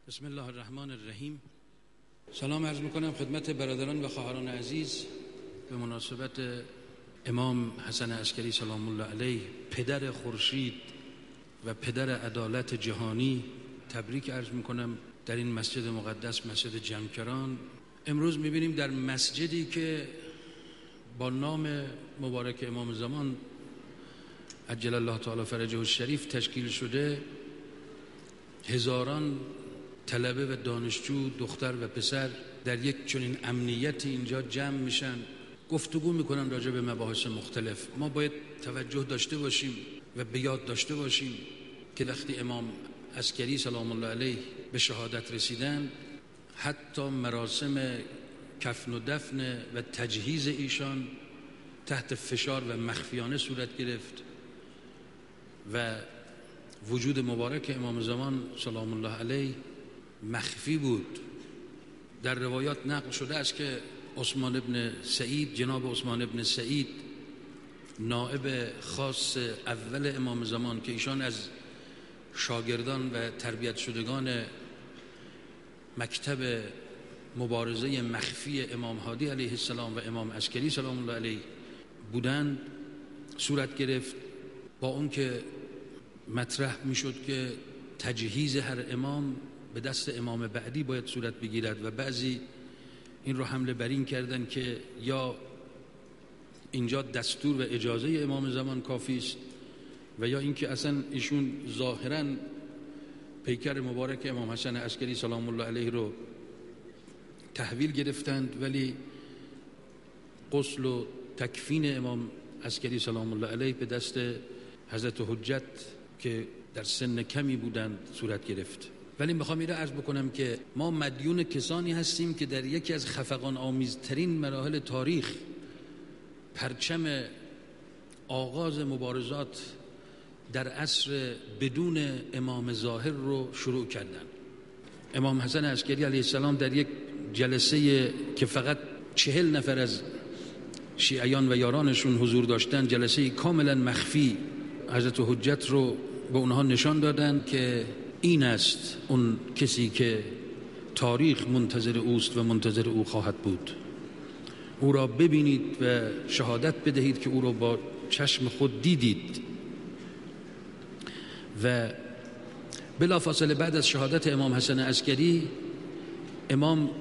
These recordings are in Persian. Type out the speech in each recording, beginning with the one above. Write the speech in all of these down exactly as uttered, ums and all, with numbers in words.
بسم الله الرحمن الرحیم. سلام عرض میکنم خدمت برادران و خواهران عزیز به مناسبت امام حسن عسکری سلام الله علیه، پدر خورشید و پدر عدالت جهانی، تبریک عرض میکنم در این مسجد مقدس، مسجد جمکران. امروز میبینیم در مسجدی که با نام مبارک امام زمان عجل الله تعالی فرجه الشریف تشکیل شده، هزاران طلبه و دانشجو، دختر و پسر در یک چنین امنیتی اینجا جمع میشن، گفتگو میکنن راجع به مباحث مختلف. ما باید توجه داشته باشیم و به یاد داشته باشیم که وقتی امام عسکری سلام الله علیه به شهادت رسیدن، حتی مراسم کفن و دفن و تجهیز ایشان تحت فشار و مخفیانه صورت گرفت و وجود مبارک امام زمان سلام الله علیه مخفی بود. در روایات نقل شده است که عثمان ابن سعید، جناب عثمان ابن سعید، نائب خاص اول امام زمان که ایشان از شاگردان و تربیت شدگان مکتب مبارزه مخفی امام هادی علیه السلام و امام عسکری سلام الله علیه بودند، صورت گرفت. با اون که مطرح میشد که تجهیز هر امام به دست امام بعدی باید صورت بگیرد و بعضی این رو حمله بر این کردن که یا اینجا دستور و اجازه امام زمان کافی است و یا اینکه اصلا ایشون ظاهراً پیکر مبارک امام حسن عسکری سلام الله علیه رو تحویل گرفتند، ولی غسل و تکفین امام عسکری سلام الله علیه به دست حضرت حجت که در سن کمی بودند صورت گرفت. ولی میخوام این را عرض بکنم که ما مدیون کسانی هستیم که در یکی از خفقان آمیزترین مراحل تاریخ پرچم آغاز مبارزات در عصر بدون امام ظاهر رو شروع کردن. امام حسن عسکری علیه السلام در یک جلسه که فقط چهل نفر از شیعیان و یارانشون حضور داشتن، جلسه کاملا مخفی، حضرت حجت رو به اونها نشان دادن که این است اون کسی که تاریخ منتظر اوست و منتظر او خواهد بود. او را ببینید و شهادت بدهید که او را با چشم خود دیدید. و بلافاصله بعد از شهادت امام حسن عسکری، امام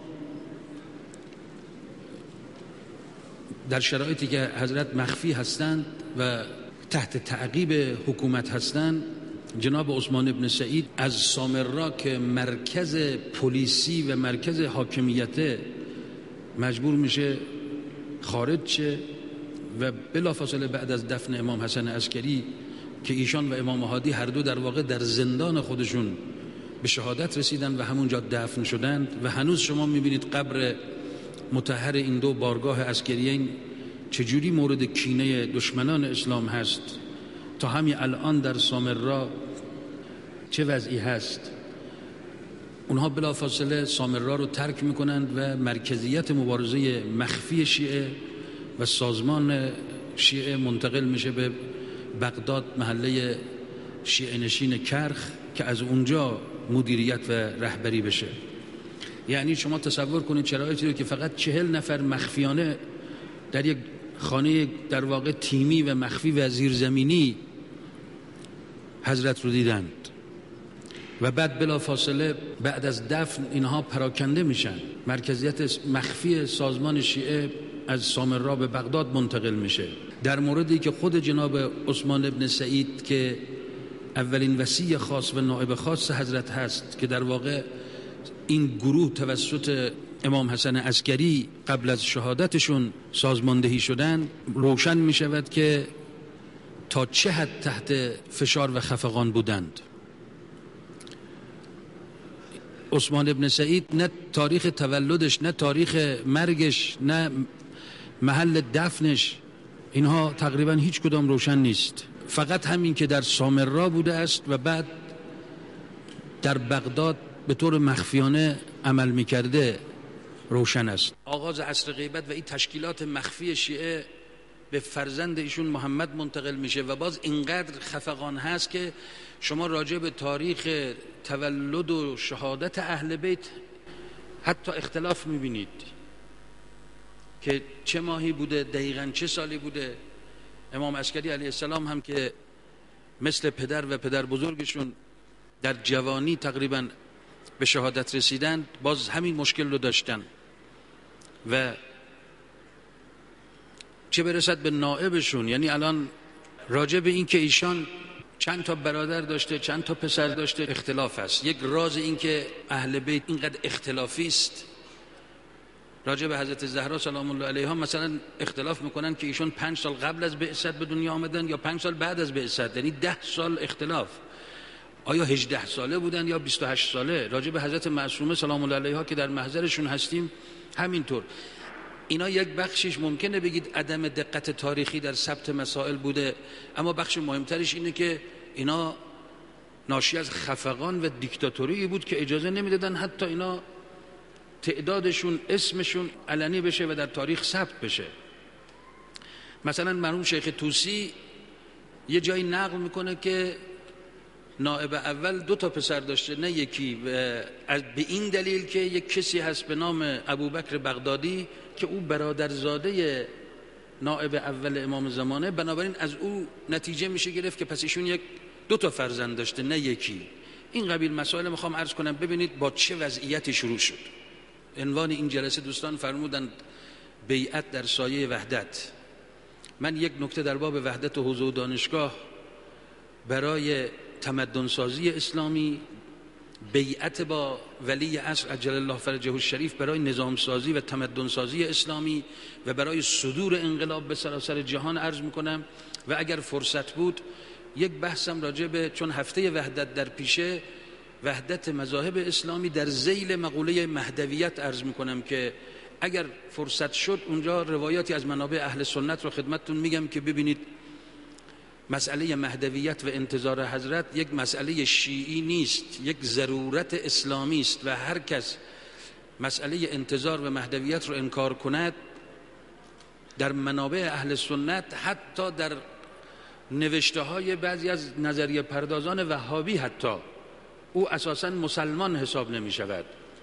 در شرایطی که حضرت مخفی هستند و تحت تعقیب حکومت هستند، جناب عثمان ابن سعید از سامرا که مرکز پلیسی و مرکز حاکمیت مجبور میشه خارج شه و بلافاصله بعد از دفن امام حسن عسکری که ایشان و امام هادی هر دو در واقع در زندان خودشون به شهادت رسیدن و همونجا دفن شدند و هنوز شما میبینید قبر مطهر این دو بارگاه عسکریین چجوری مورد کینه دشمنان اسلام هست. تا همین الان در سامرا چه وضعی هست. اونها بلافاصله سامرا رو ترک میکنند و مرکزیت مبارزه مخفی شیعه و سازمان شیعه منتقل میشه به بغداد، محله شیعه نشین کرخ، که از اونجا مدیریت و رهبری بشه. یعنی شما تصور کنید شرایطی رو که فقط چهل نفر مخفیانه در یک خانه در واقع تیمی و مخفی و زیرزمینی حضرت رو دیدند و بعد بلا فاصله بعد از دفن اینها پراکنده میشن. مرکزیت مخفی سازمان شیعه از سامرا به بغداد منتقل میشه. در موردی که خود جناب عثمان ابن سعید که اولین وصی خاص و نائب خاص حضرت هست، که در واقع این گروه توسط امام حسن عسکری قبل از شهادتشون سازماندهی شدن، روشن می شود که تا چه حد تحت فشار و خفقان بودند. عثمان ابن سعید نه تاریخ تولدش، نه تاریخ مرگش، نه محل دفنش، اینها تقریبا هیچ کدام روشن نیست. فقط همین که در سامرا بوده است و بعد در بغداد به طور مخفیانه عمل می کرده روشن است. آغاز عصر غیبت و این تشکیلات مخفی شیعه به فرزند ایشون محمد منتقل میشه و باز اینقدر خفقان هست که شما راجع به تاریخ تولد و شهادت اهل بیت حتی اختلاف میبینید که چه ماهی بوده، دقیقاً چه سالی بوده. امام عسکری علیه السلام هم که مثل پدر و پدر بزرگشون در جوانی تقریباً به شهادت رسیدن، باز همین مشکل رو داشتن و چه برسد به نائبشون. یعنی الان راجع به این که ایشان چند تا برادر داشته، چند تا پسر داشته، اختلاف است. یک راز این که اهل بیت اینقدر اختلافی است. راجع به حضرت زهرا سلام الله علیها مثلا اختلاف میکنن که ایشون پنج سال قبل از بعثت به دنیا آمدن یا پنج سال بعد از بعثت، یعنی ده سال اختلاف. آیا هجده ساله بودن یا بیست و هشت ساله؟ راجع به حضرت معصومه سلام الله علیها که در محضرشون هستیم همینطور. اینا یک بخشش ممکنه بگید عدم دقت تاریخی در ثبت مسائل بوده، اما بخش مهمترش اینه که اینا ناشی از خفقان و دیکتاتوری بود که اجازه نمیدادن حتی اینا تعدادشون، اسمشون علنی بشه و در تاریخ ثبت بشه. مثلا مرحوم شیخ طوسی یه جایی نقل میکنه که نائب اول دو تا پسر داشته نه یکی، و از به این دلیل که یک کسی هست به نام ابوبکر بغدادی که او برادرزاده نائب اول امام زمانه، بنابراین از او نتیجه میشه گرفت که پس ایشون یک دو تا فرزند داشته نه یکی. این قبیل مسائل میخوام عرض کنم ببینید با چه وضعیتی شروع شد. عنوان این جلسه دوستان فرمودند بیعت در سایه وحدت. من یک نکته در باب وحدت و حوزه و دانشگاه برای تمدنسازی اسلامی، بیعت با ولی عصر عجل الله فرجه الشریف برای نظامسازی و تمدنسازی اسلامی و برای صدور انقلاب به سراسر جهان عرض میکنم. و اگر فرصت بود یک بحثم راجع به، چون هفته وحدت در پیشه، وحدت مذاهب اسلامی در ذیل مقوله مهدویت عرض میکنم که اگر فرصت شد اونجا روایاتی از منابع اهل سنت رو خدمتتون میگم که ببینید مسئله مهدویت و انتظار حضرت یک مسئله شیعی نیست، یک ضرورت اسلامی است و هر کس مسئله انتظار و مهدویت رو انکار کند در منابع اهل سنت، حتی در نوشته های بعضی از نظریه پردازان وهابی، حتی او اساساً مسلمان حساب نمی شود.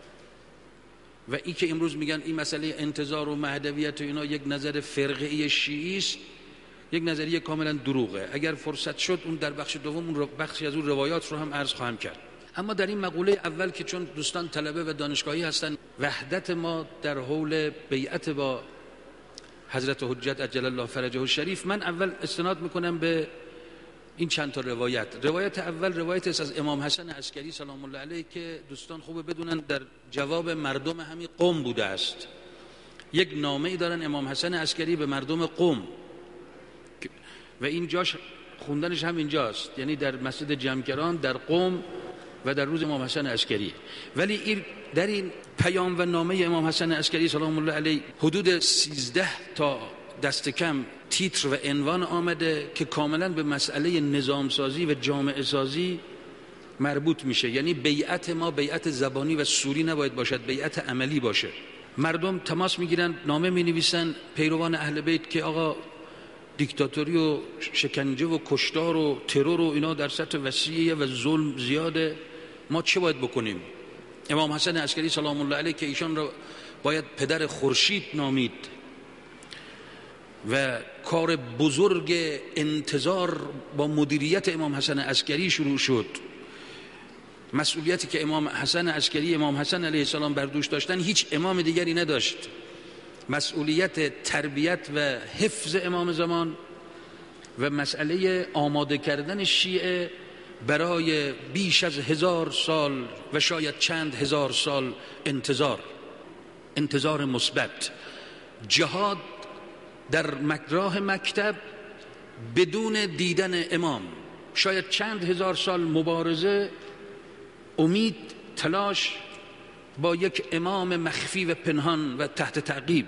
و این که امروز میگن این مسئله انتظار و مهدویت و اینا یک نظر فرقه‌ای شیعی است، یک نظریه کاملا دروغه. اگر فرصت شد اون در بخش دوم اون بخشی از اون روایات رو هم عرض خواهم کرد. اما در این مقوله اول که چون دوستان طلبه و دانشگاهی هستن، وحدت ما در حول بیعت با حضرت حجت عجل الله فرجه الشریف، من اول استناد میکنم به این چند تا روایت. روایت اول روایت است از امام حسن عسکری سلام الله علیه که دوستان خوبه بدونن در جواب مردم همین قم بوده است. یک نامه‌ای دارن امام حسن عسکری به مردم قم و این جاش خوندنش هم اینجاست، یعنی در مسجد جمکران در قم و در روز امام حسن عسکری. ولی این در این پیام و نامه امام حسن عسکری سلام الله علیه حدود سیزده تا دست کم تیتر و عنوان آمده که کاملا به مسئله نظام سازی و جامعه سازی مربوط میشه. یعنی بیعت ما بیعت زبانی و سوری نباید باشد، بیعت عملی باشه. مردم تماس میگیرن، نامه مینویسن پیروان اهل بیت که آقا دیکتاتوری و شکنجه و کشتار و ترور و اینا در سطح وسیعی و ظلم زیاده، ما چه باید بکنیم؟ امام حسن عسکری سلام الله علیه که ایشان را باید پدر خورشید نامید و کار بزرگ انتظار با مدیریت امام حسن عسکری شروع شد. مسئولیتی که امام حسن عسکری امام حسن علیه السلام بر دوش داشتن هیچ امام دیگری نداشت. مسئولیت تربیت و حفظ امام زمان و مسئله آماده کردن شیعه برای بیش از هزار سال و شاید چند هزار سال انتظار انتظار مثبت، جهاد در راه مکتب بدون دیدن امام، شاید چند هزار سال مبارزه، امید، تلاش با یک امام مخفی و پنهان و تحت تعقیب.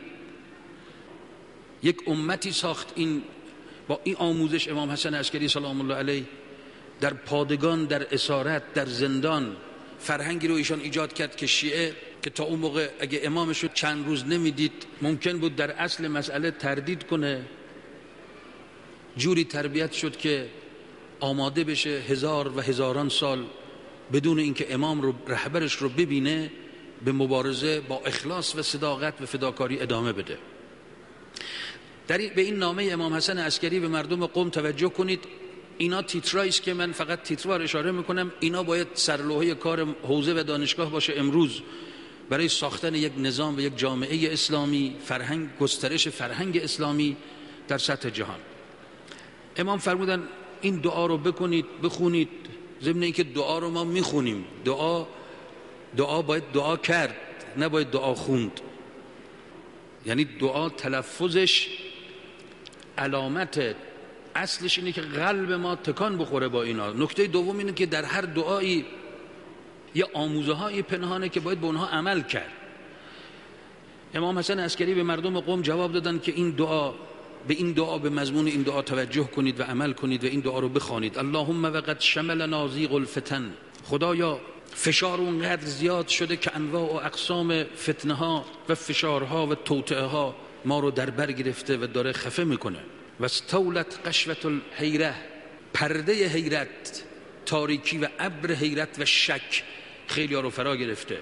یک امتی ساخت این با این آموزش امام حسن عسکری سلام الله علیه در پادگان، در اسارت، در زندان. فرهنگی رو ایشان ایجاد کرد که شیعه که تا اون موقع اگه امامش رو چند روز نمیدید ممکن بود در اصل مسئله تردید کنه جوری تربیت شد که آماده بشه هزار و هزاران سال بدون اینکه امام رو رهبرش رو ببینه به مبارزه با اخلاص و صداقت و فداکاری ادامه بده. در به این نامه امام حسن عسکری به مردم قم توجه کنید. اینا تیترایی است که من فقط تیتروار اشاره میکنم. اینا باید سرلوحه کار حوزه و دانشگاه باشه امروز برای ساختن یک نظام و یک جامعه اسلامی، فرهنگ، گسترش فرهنگ اسلامی در سطح جهان. امام فرمودن این دعا رو بکنید، بخونید. ضمن اینکه دعا رو ما میخونیم، دعا دعا باید دعا کرد، نباید دعا خوند. یعنی دعا تلفظش علامت اصلش اینه که قلب ما تکان بخوره با اینا. نکته دوم اینه که در هر دعایی یه آموزه های پنهانه که باید به اونها عمل کرد. امام حسن عسکری به مردم قم جواب دادن که این دعا به این دعا به مضمون این دعا توجه کنید و عمل کنید و این دعا رو بخوانید. اللهم وقد شملنا ضیق الفتن. خدایا فشار اونقدر زیاد شده که انواع و اقسام فتنه ها و فشارها و توطئه ها ما رو در بر گرفته و داره خفه میکنه. و استولت قشوة الحیره، پرده حیرت، تاریکی و ابر حیرت و شک خیلی ها رو فرا گرفته.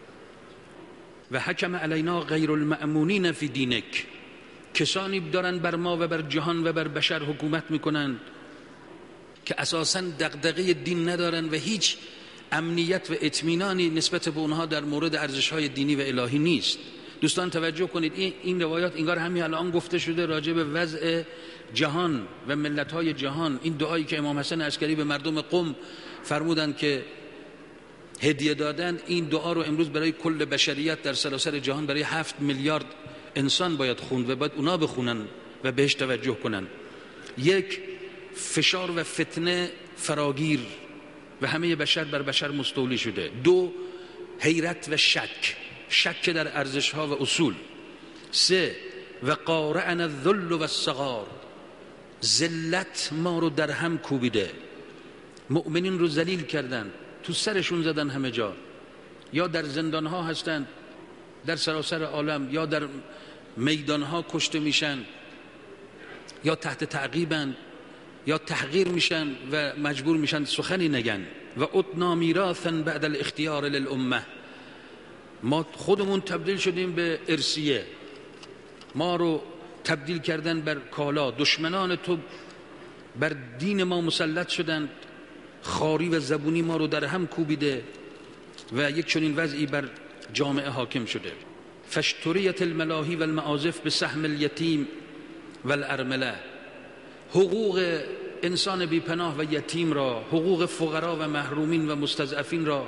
و حکم علینا غیر المأمونین فی دینک، کسانی دارن بر ما و بر جهان و بر بشر حکومت میکنند که اساساً دغدغه دین ندارن و هیچ امنیت و اطمینانی نسبت به اونها در مورد ارزش‌های دینی و الهی نیست. دوستان توجه کنید، این این روایات انگار همین الان گفته شده راجع به وضع جهان و ملت‌های جهان. این دعایی که امام حسن عسکری به مردم قم فرمودند که هدیه دادن، این دعا رو امروز برای کل بشریت در سراسر جهان برای هفت میلیارد انسان باید خوند و باید اونا بخونن و بهش توجه کنن. یک، فشار و فتنه فراگیر و همه بشر بر بشر مستولی شده. دو، حیرت و شک، شک در ارزش ها و اصول. سه، و قارعنا الذل و الصغار، ذلت ما رو در هم کوبیده، مؤمنین رو ذلیل کردن، تو سرشون زدن همه جا، یا در زندان ها هستند در سراسر عالم، یا در میدان ها کشته میشن، یا تحت تعقیبند، یا تحقیر میشن و مجبور میشن سخنی نگن. و اتنا میراثا بعد الاختیار للامه، ما خودمون تبدیل شدیم به ارثیه، ما رو تبدیل کردن بر کالا. دشمنان تو بر دین ما مسلط شدند، خاری و زبونی ما رو در هم کوبیده و یک چنین وضعی بر جامعه حاکم شده. فاشتریت الملاهی و المعازف به سهم الیتیم و الارمله، حقوق انسان بی پناه و یتیم را، حقوق فقرا و محرومین و مستضعفین را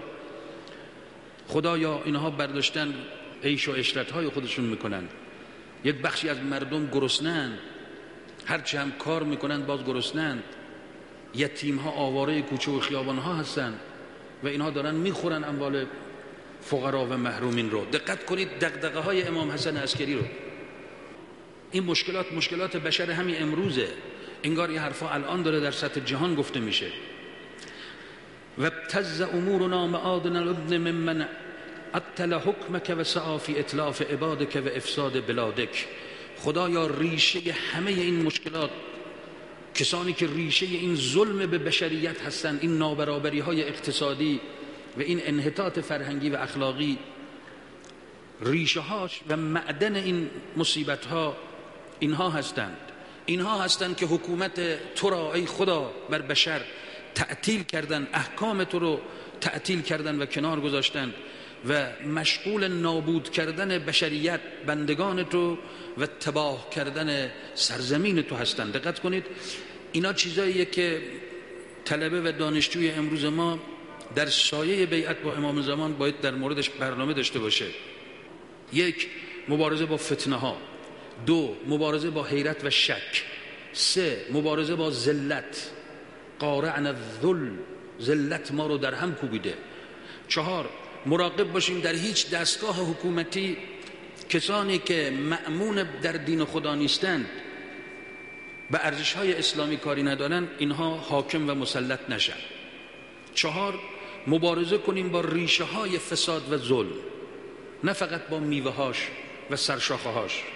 خدایا اینها برداشتن عیش و عشرت‌های خودشون میکنن. یک بخشی از مردم گرسنه‌اند، هرچی هم کار میکنن باز گرسنه‌اند. یتیم‌ها آواره کوچه و خیابان‌ها هستند و اینها دارن میخورن اموال فقرا و محرومین رو. دقت کنید دغدغه های امام حسن عسکری رو. این مشکلات مشکلات بشر همین امروزه، انگار یه حرفا الان داره در سطح جهان گفته میشه. و ابتز امورنا معادن الابن ممن عطل حکمک و سعی فی اتلاف عبادک و افساد بلادک. خدایا ریشه همه این مشکلات، کسانی که ریشه این ظلم به بشریت هستند، این نابرابری های اقتصادی و این انحطاط فرهنگی و اخلاقی، ریشه هاش و معدن این مصیبت ها اینها هستند. اینها هستند که حکومت تو را ای خدا بر بشر تعطیل کردن، احکام تو رو تعطیل کردن و کنار گذاشتن و مشغول نابود کردن بشریت، بندگان تو و تباه کردن سرزمین تو هستند. دقت کنید اینا چیزاییه که طلبه و دانشجوی امروز ما در سایه بیعت با امام زمان باید در موردش برنامه داشته باشه. یک، مبارزه با فتنه ها. دو، مبارزه با حیرت و شک. سه، مبارزه با ذلت، قارعنا الذل، ذلت ما رو در هم کوبیده. چهار، مراقب باشیم در هیچ دستگاه حکومتی کسانی که مأمون در دین خدا نیستند، به ارزش‌های اسلامی کاری ندارن، اینها حاکم و مسلط نشن. چهار، مبارزه کنیم با ریشه های فساد و ظلم، نه فقط با میوه هاش و سرشاخه هاش.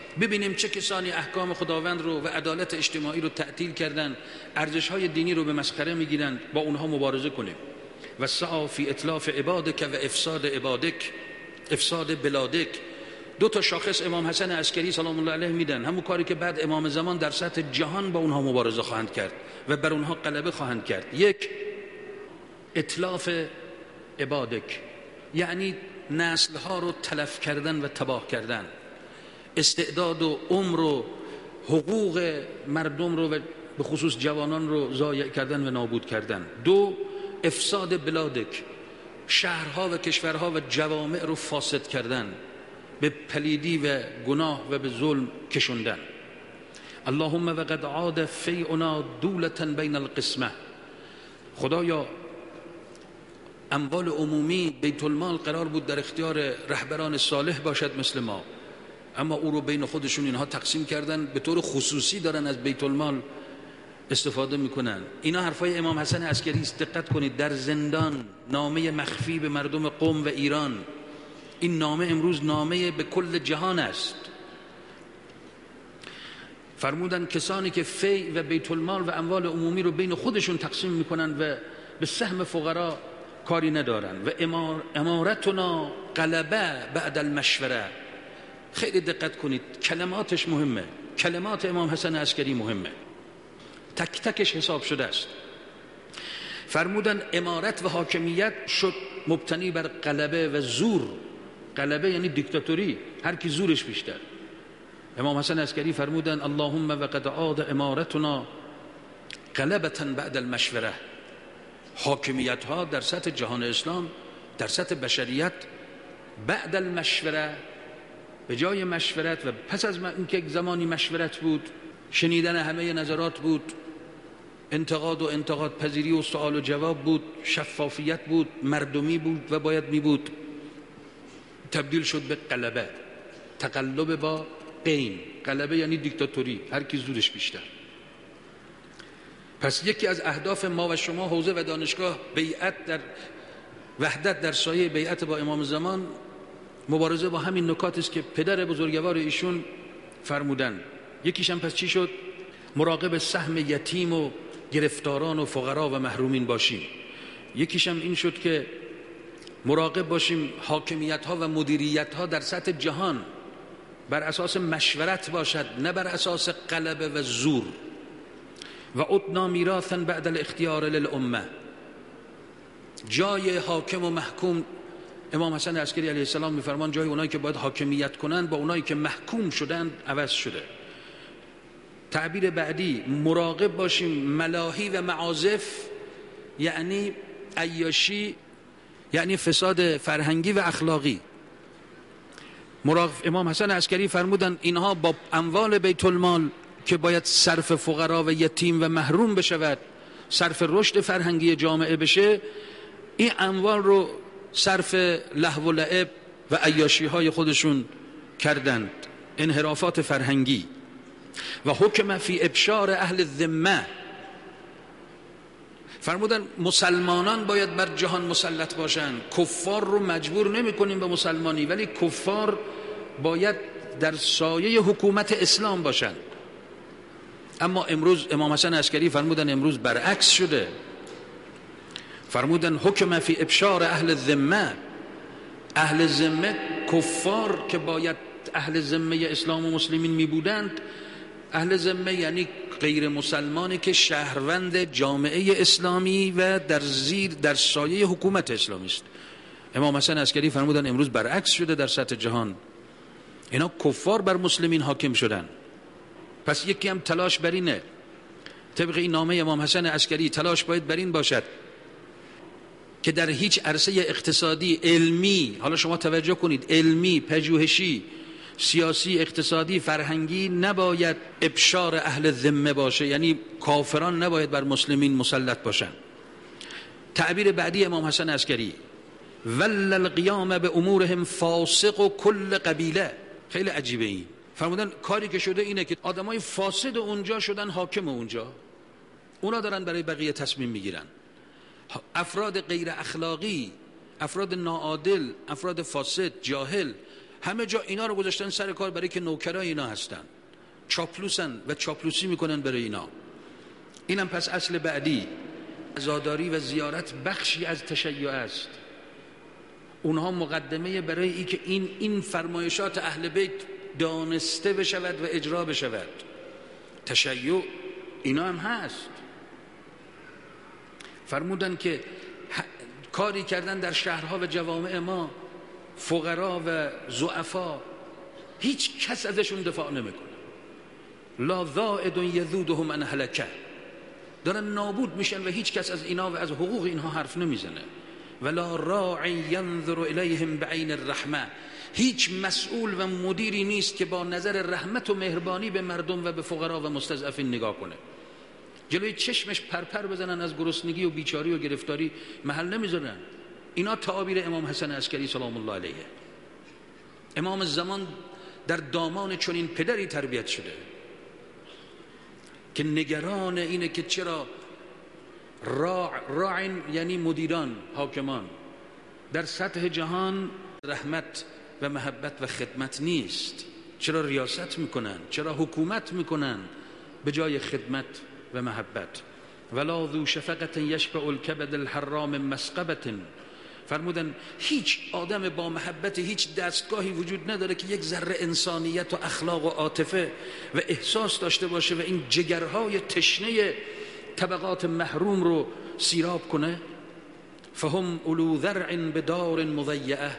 ببینیم چه کسانی احکام خداوند رو و عدالت اجتماعی رو تعطیل کردن، ارزش‌های دینی رو به مسخره میگیرن، با اونها مبارزه کنیم. و سعی فی اتلاف عبادک و افساد عبادک، افساد بلادک. دو تا شاخص امام حسن عسکری سلام الله علیه میدن، همون کاری که بعد امام زمان در سطح جهان با اونها مبارزه خواهند کرد و بر اونها غلبه خواهند کرد. یک، اتلاف عبادک، یعنی نسل‌ها رو تلف کردن و تباه کردن، استعداد و عمر و حقوق مردم رو و به خصوص جوانان رو ضایع کردن و نابود کردن. دو، افساد بلادک، شهرها و کشورها و جوامع رو فاسد کردن، به پلیدی و گناه و به ظلم کشوندن. اللهم وقد عاد فیعنا دولة بین القسمه. خدایا اموال عمومی بیت المال قرار بود در اختیار رهبران صالح باشد مثل ما، اما او رو بین خودشون اینها تقسیم کردن، به طور خصوصی دارن از بیت المال استفاده میکنن. اینا حرفای امام حسن عسکری است. دقت کنید، در زندان نامه مخفی به مردم قم و ایران، این نامه امروز نامه به کل جهان است. فرمودن کسانی که فی و بیت المال و اموال عمومی رو بین خودشون تقسیم میکنن و به سهم فقرا کاری ندارن. و امارتنا غلبه بعد المشوره. خیلی دقت کنید، کلماتش مهمه، کلمات امام حسن عسکری مهمه، تک تکش حساب شده است. فرمودن امارت و حاکمیت شد مبتنی بر غلبه و زور. غلبه یعنی دیکتاتوری، هر کی زورش بیشتر. امام حسن عسکری فرمودن اللهم وقد عاد امارتنا غلبة بعد المشوره. حاکمیت ها در سطح جهان اسلام، در سطح بشریت، بعد المشوره، به جای مشورت و پس از اینکه زمانی مشورت بود، شنیدن همه نظرات بود، انتقاد و انتقاد پذیری و سوال و جواب بود، شفافیت بود، مردمی بود و باید می بود، تبدیل شد به غلبه. تقلب با قین. غلبه یعنی دیکتاتوری، هر کی زورش بیشتر. پس یکی از اهداف ما و شما حوزه و دانشگاه بیعت در وحدت در سایه بیعت با امام زمان، مبارزه با همین نکات است که پدر بزرگوار ایشون فرمودن. یکیش هم پس چی شد؟ مراقب سهم یتیم و گرفتاران و فقرا و محرومین باشیم. یکیش هم این شد که مراقب باشیم حاکمیت ها و مدیریت ها در سطح جهان بر اساس مشورت باشد، نه بر اساس غلبه و زور. و ادنا میراثا بعد الاختیار للامه. جای حاکم و محکوم، امام حسن عسکری علیه السلام میفرمان جای اونایی که باید حاکمیت کنند با اونایی که محکوم شدند عوض شده. تعبیر بعدی، مراقب باشیم ملاهی و معازف، یعنی عیاشی، یعنی فساد فرهنگی و اخلاقی. مراقب امام حسن عسکری فرمودن اینها با اموال بیت المال که باید صرف فقرا و یتیم و محروم بشود، صرف رشد فرهنگی جامعه بشه، این اموال رو صرف لهو و لعب و عیاشی های خودشون کردند، انحرافات فرهنگی. و حکم فی ابشار اهل الذمه. فرمودن مسلمانان باید بر جهان مسلط باشند. کفار رو مجبور نمی کنیم به مسلمانی، ولی کفار باید در سایه حکومت اسلام باشند. اما امروز امام حسن عسکری فرمودن امروز برعکس شده. فرمودن حکم فی ابشار اهل الذمه. اهل ذمه، کفار که باید اهل ذمه اسلام و مسلمین می بودند، اهل ذمه یعنی غیر مسلمانی که شهروند جامعه اسلامی و در زیر در سایه حکومت اسلامی است. امام حسن عسکری فرمودن امروز برعکس شده در سطح جهان. اینا کفار بر مسلمین حاکم شدن. پس یکی هم تلاش بر اینه، طبق این نامه امام حسن عسکری تلاش باید بر این باشد که در هیچ عرصه اقتصادی، علمی، حالا شما توجه کنید، علمی، پژوهشی، سیاسی، اقتصادی، فرهنگی، نباید ابشار اهل ذمه باشه، یعنی کافران نباید بر مسلمین مسلط باشن. تعبیر بعدی امام حسن عسکری، ول القیام به امورهم فاسق و کل قبیله. خیلی عجیبه این. فرمودن کاری که شده اینه که آدمای فاسد اونجا شدن حاکم اونجا، اونا دارن برای بقیه تصمیم میگیرن. افراد غیر اخلاقی، افراد ناعادل، افراد فاسد، جاهل، همه جا اینا رو گذاشتن سر کار برای که نوکرای اینا هستن، چاپلوسن و چاپلوسی میکنن برای اینا. اینم پس اصل بعدی، عزاداری و زیارت بخشی از تشیع است. اونها مقدمه برای ای که این این فرمایشات اهل بیت دانسته بشود و اجرا بشود. تشیع اینا هم هست. فرمودن که کاری کردن در شهرها و جوامع ما، فقرا و ضعفا هیچ کس ازشون دفاع نمیکنه. لا ذائد یذودهم ان هلکه، دارن نابود میشن و هیچ کس از اینا و از حقوق اینها حرف نمیزنه. ولا راعی ینظر الیهم بعین الرحمه، هیچ مسئول و مدیری نیست که با نظر رحمت و مهربانی به مردم و به فقرا و مستضعفین نگاه کنه. جلوی چشمش پرپر بزنن از گرسنگی و بیچاری و گرفتاری محل نمیذارن. اینا تعابیر امام حسن عسکری سلام الله علیه. امام زمان در دامان چنین پدری تربیت شده که نگران اینه که چرا راع راعن یعنی مدیران، حاکمان در سطح جهان رحمت و محبت و خدمت نیست، چرا ریاست میکنن، چرا حکومت میکنن به جای خدمت و محبت. ولا ذو شفقت یشبع الکبد الحرام مسقبت، فرمودن هیچ آدم با محبت، هیچ دستگاهی وجود نداره که یک ذره انسانیت و اخلاق و عاطفه و احساس داشته باشه و این جگرهای تشنه طبقات محروم رو سیراب کنه. فهم اولو ذرع بدار مضیعه،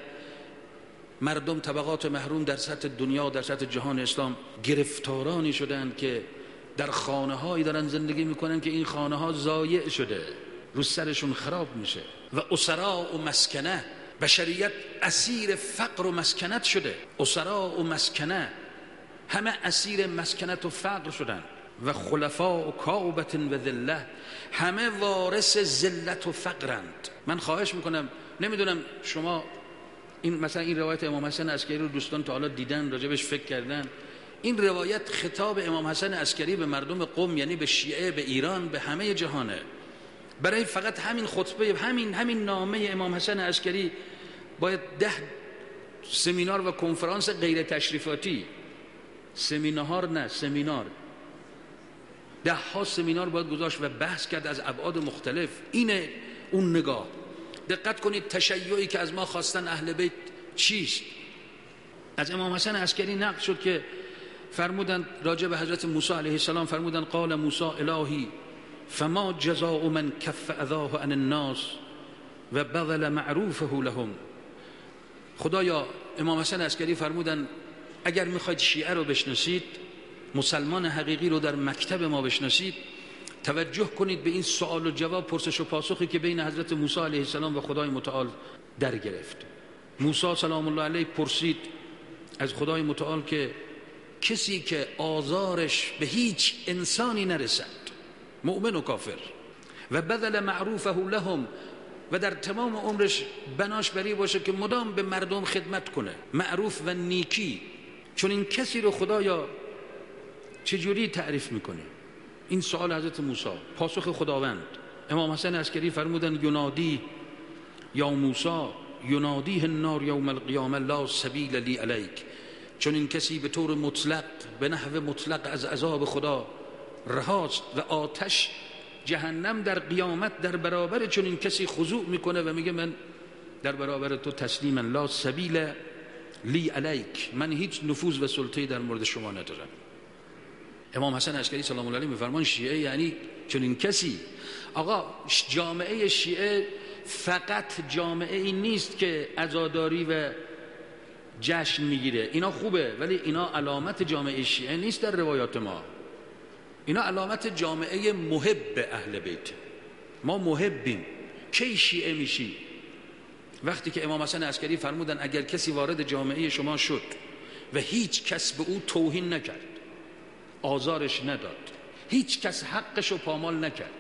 مردم طبقات محروم در سطح دنیا، در سطح جهان اسلام گرفتارانی شدن که در خانه هایی دارن زندگی میکنن که این خانه ها ضایع شده، رو سرشون خراب میشه. و اسراء و مسکنه، بشریت اسیر فقر و مسکنت شده. اسراء و مسکنه، همه اسیر مسکنت و فقر شدن. و خلفاء و کابت و ذله، همه وارث ذلت و فقرند. من خواهش میکنم، نمیدونم شما این مثلا این روایت امام حسن عسکری رو دوستان تا حالا دیدن، راجبش فکر کردن؟ این روایت خطاب امام حسن عسکری به مردم قم، یعنی به شیعه، به ایران، به همه جهانه. برای فقط همین خطبه، همین همین نامه امام حسن عسکری باید ده سمینار و کنفرانس غیر تشریفاتی، سمینار نه سمینار ده ها سمینار باید گذاشت و بحث کرد از ابعاد مختلف. اینه اون نگاه. دقت کنید تشیعی که از ما خواستن اهل بیت چیست. از امام حسن عسکری نقل شد که فرمودند راجع به حضرت موسی علیه السلام، فرمودند قال موسی الهی فما جزاء من کف اذاه عن الناس و بذل معروفه لهم. خدایا، امام حسن عسکری فرمودند اگر میخواید شیعه رو بشناسید، مسلمان حقیقی رو در مکتب ما بشناسید، توجه کنید به این سوال و جواب، پرسش و پاسخی که بین حضرت موسی علیه السلام و خدای متعال در گرفت. موسی سلام الله علیه پرسید از خدای متعال که کسی که آزارش به هیچ انسانی نرسد، مؤمن و کافر، و بذل معروفه لهم، و در تمام عمرش بناش بری باشه که مدام به مردم خدمت کنه، معروف و نیکی، چون این کسی رو خدایا چجوری تعریف میکنه؟ این سوال حضرت موسی. پاسخ خداوند، امام حسن عسکری فرمودن ینادی یا موسی ینادیه النار یوم القیامه لا سبیل لی علیک، چون این کسی به طور مطلق، به نحو مطلق از عذاب خدا رهاست و آتش جهنم در قیامت در برابر چون این کسی خضوع میکنه و میگه من در برابر تو تسلیما، لا سبیل لی علیک، من هیچ نفوذ و سلطه‌ای در مورد شما ندارم. امام حسن عسکری سلام الله علیه میفرمان شیعه یعنی چون این کسی. آقا، جامعه شیعه فقط جامعه ای نیست که عزاداری و جشن میگیره، اینا خوبه، ولی اینا علامت جامعه شیعه نیست در روایات ما. اینا علامت جامعه محب اهل بیت. ما محبیم. کی شیعه میشی؟ وقتی که امام حسن عسکری فرمودن اگر کسی وارد جامعه شما شد و هیچ کس به او توهین نکرد، آزارش نداد، هیچ کس حقش رو پامال نکرد،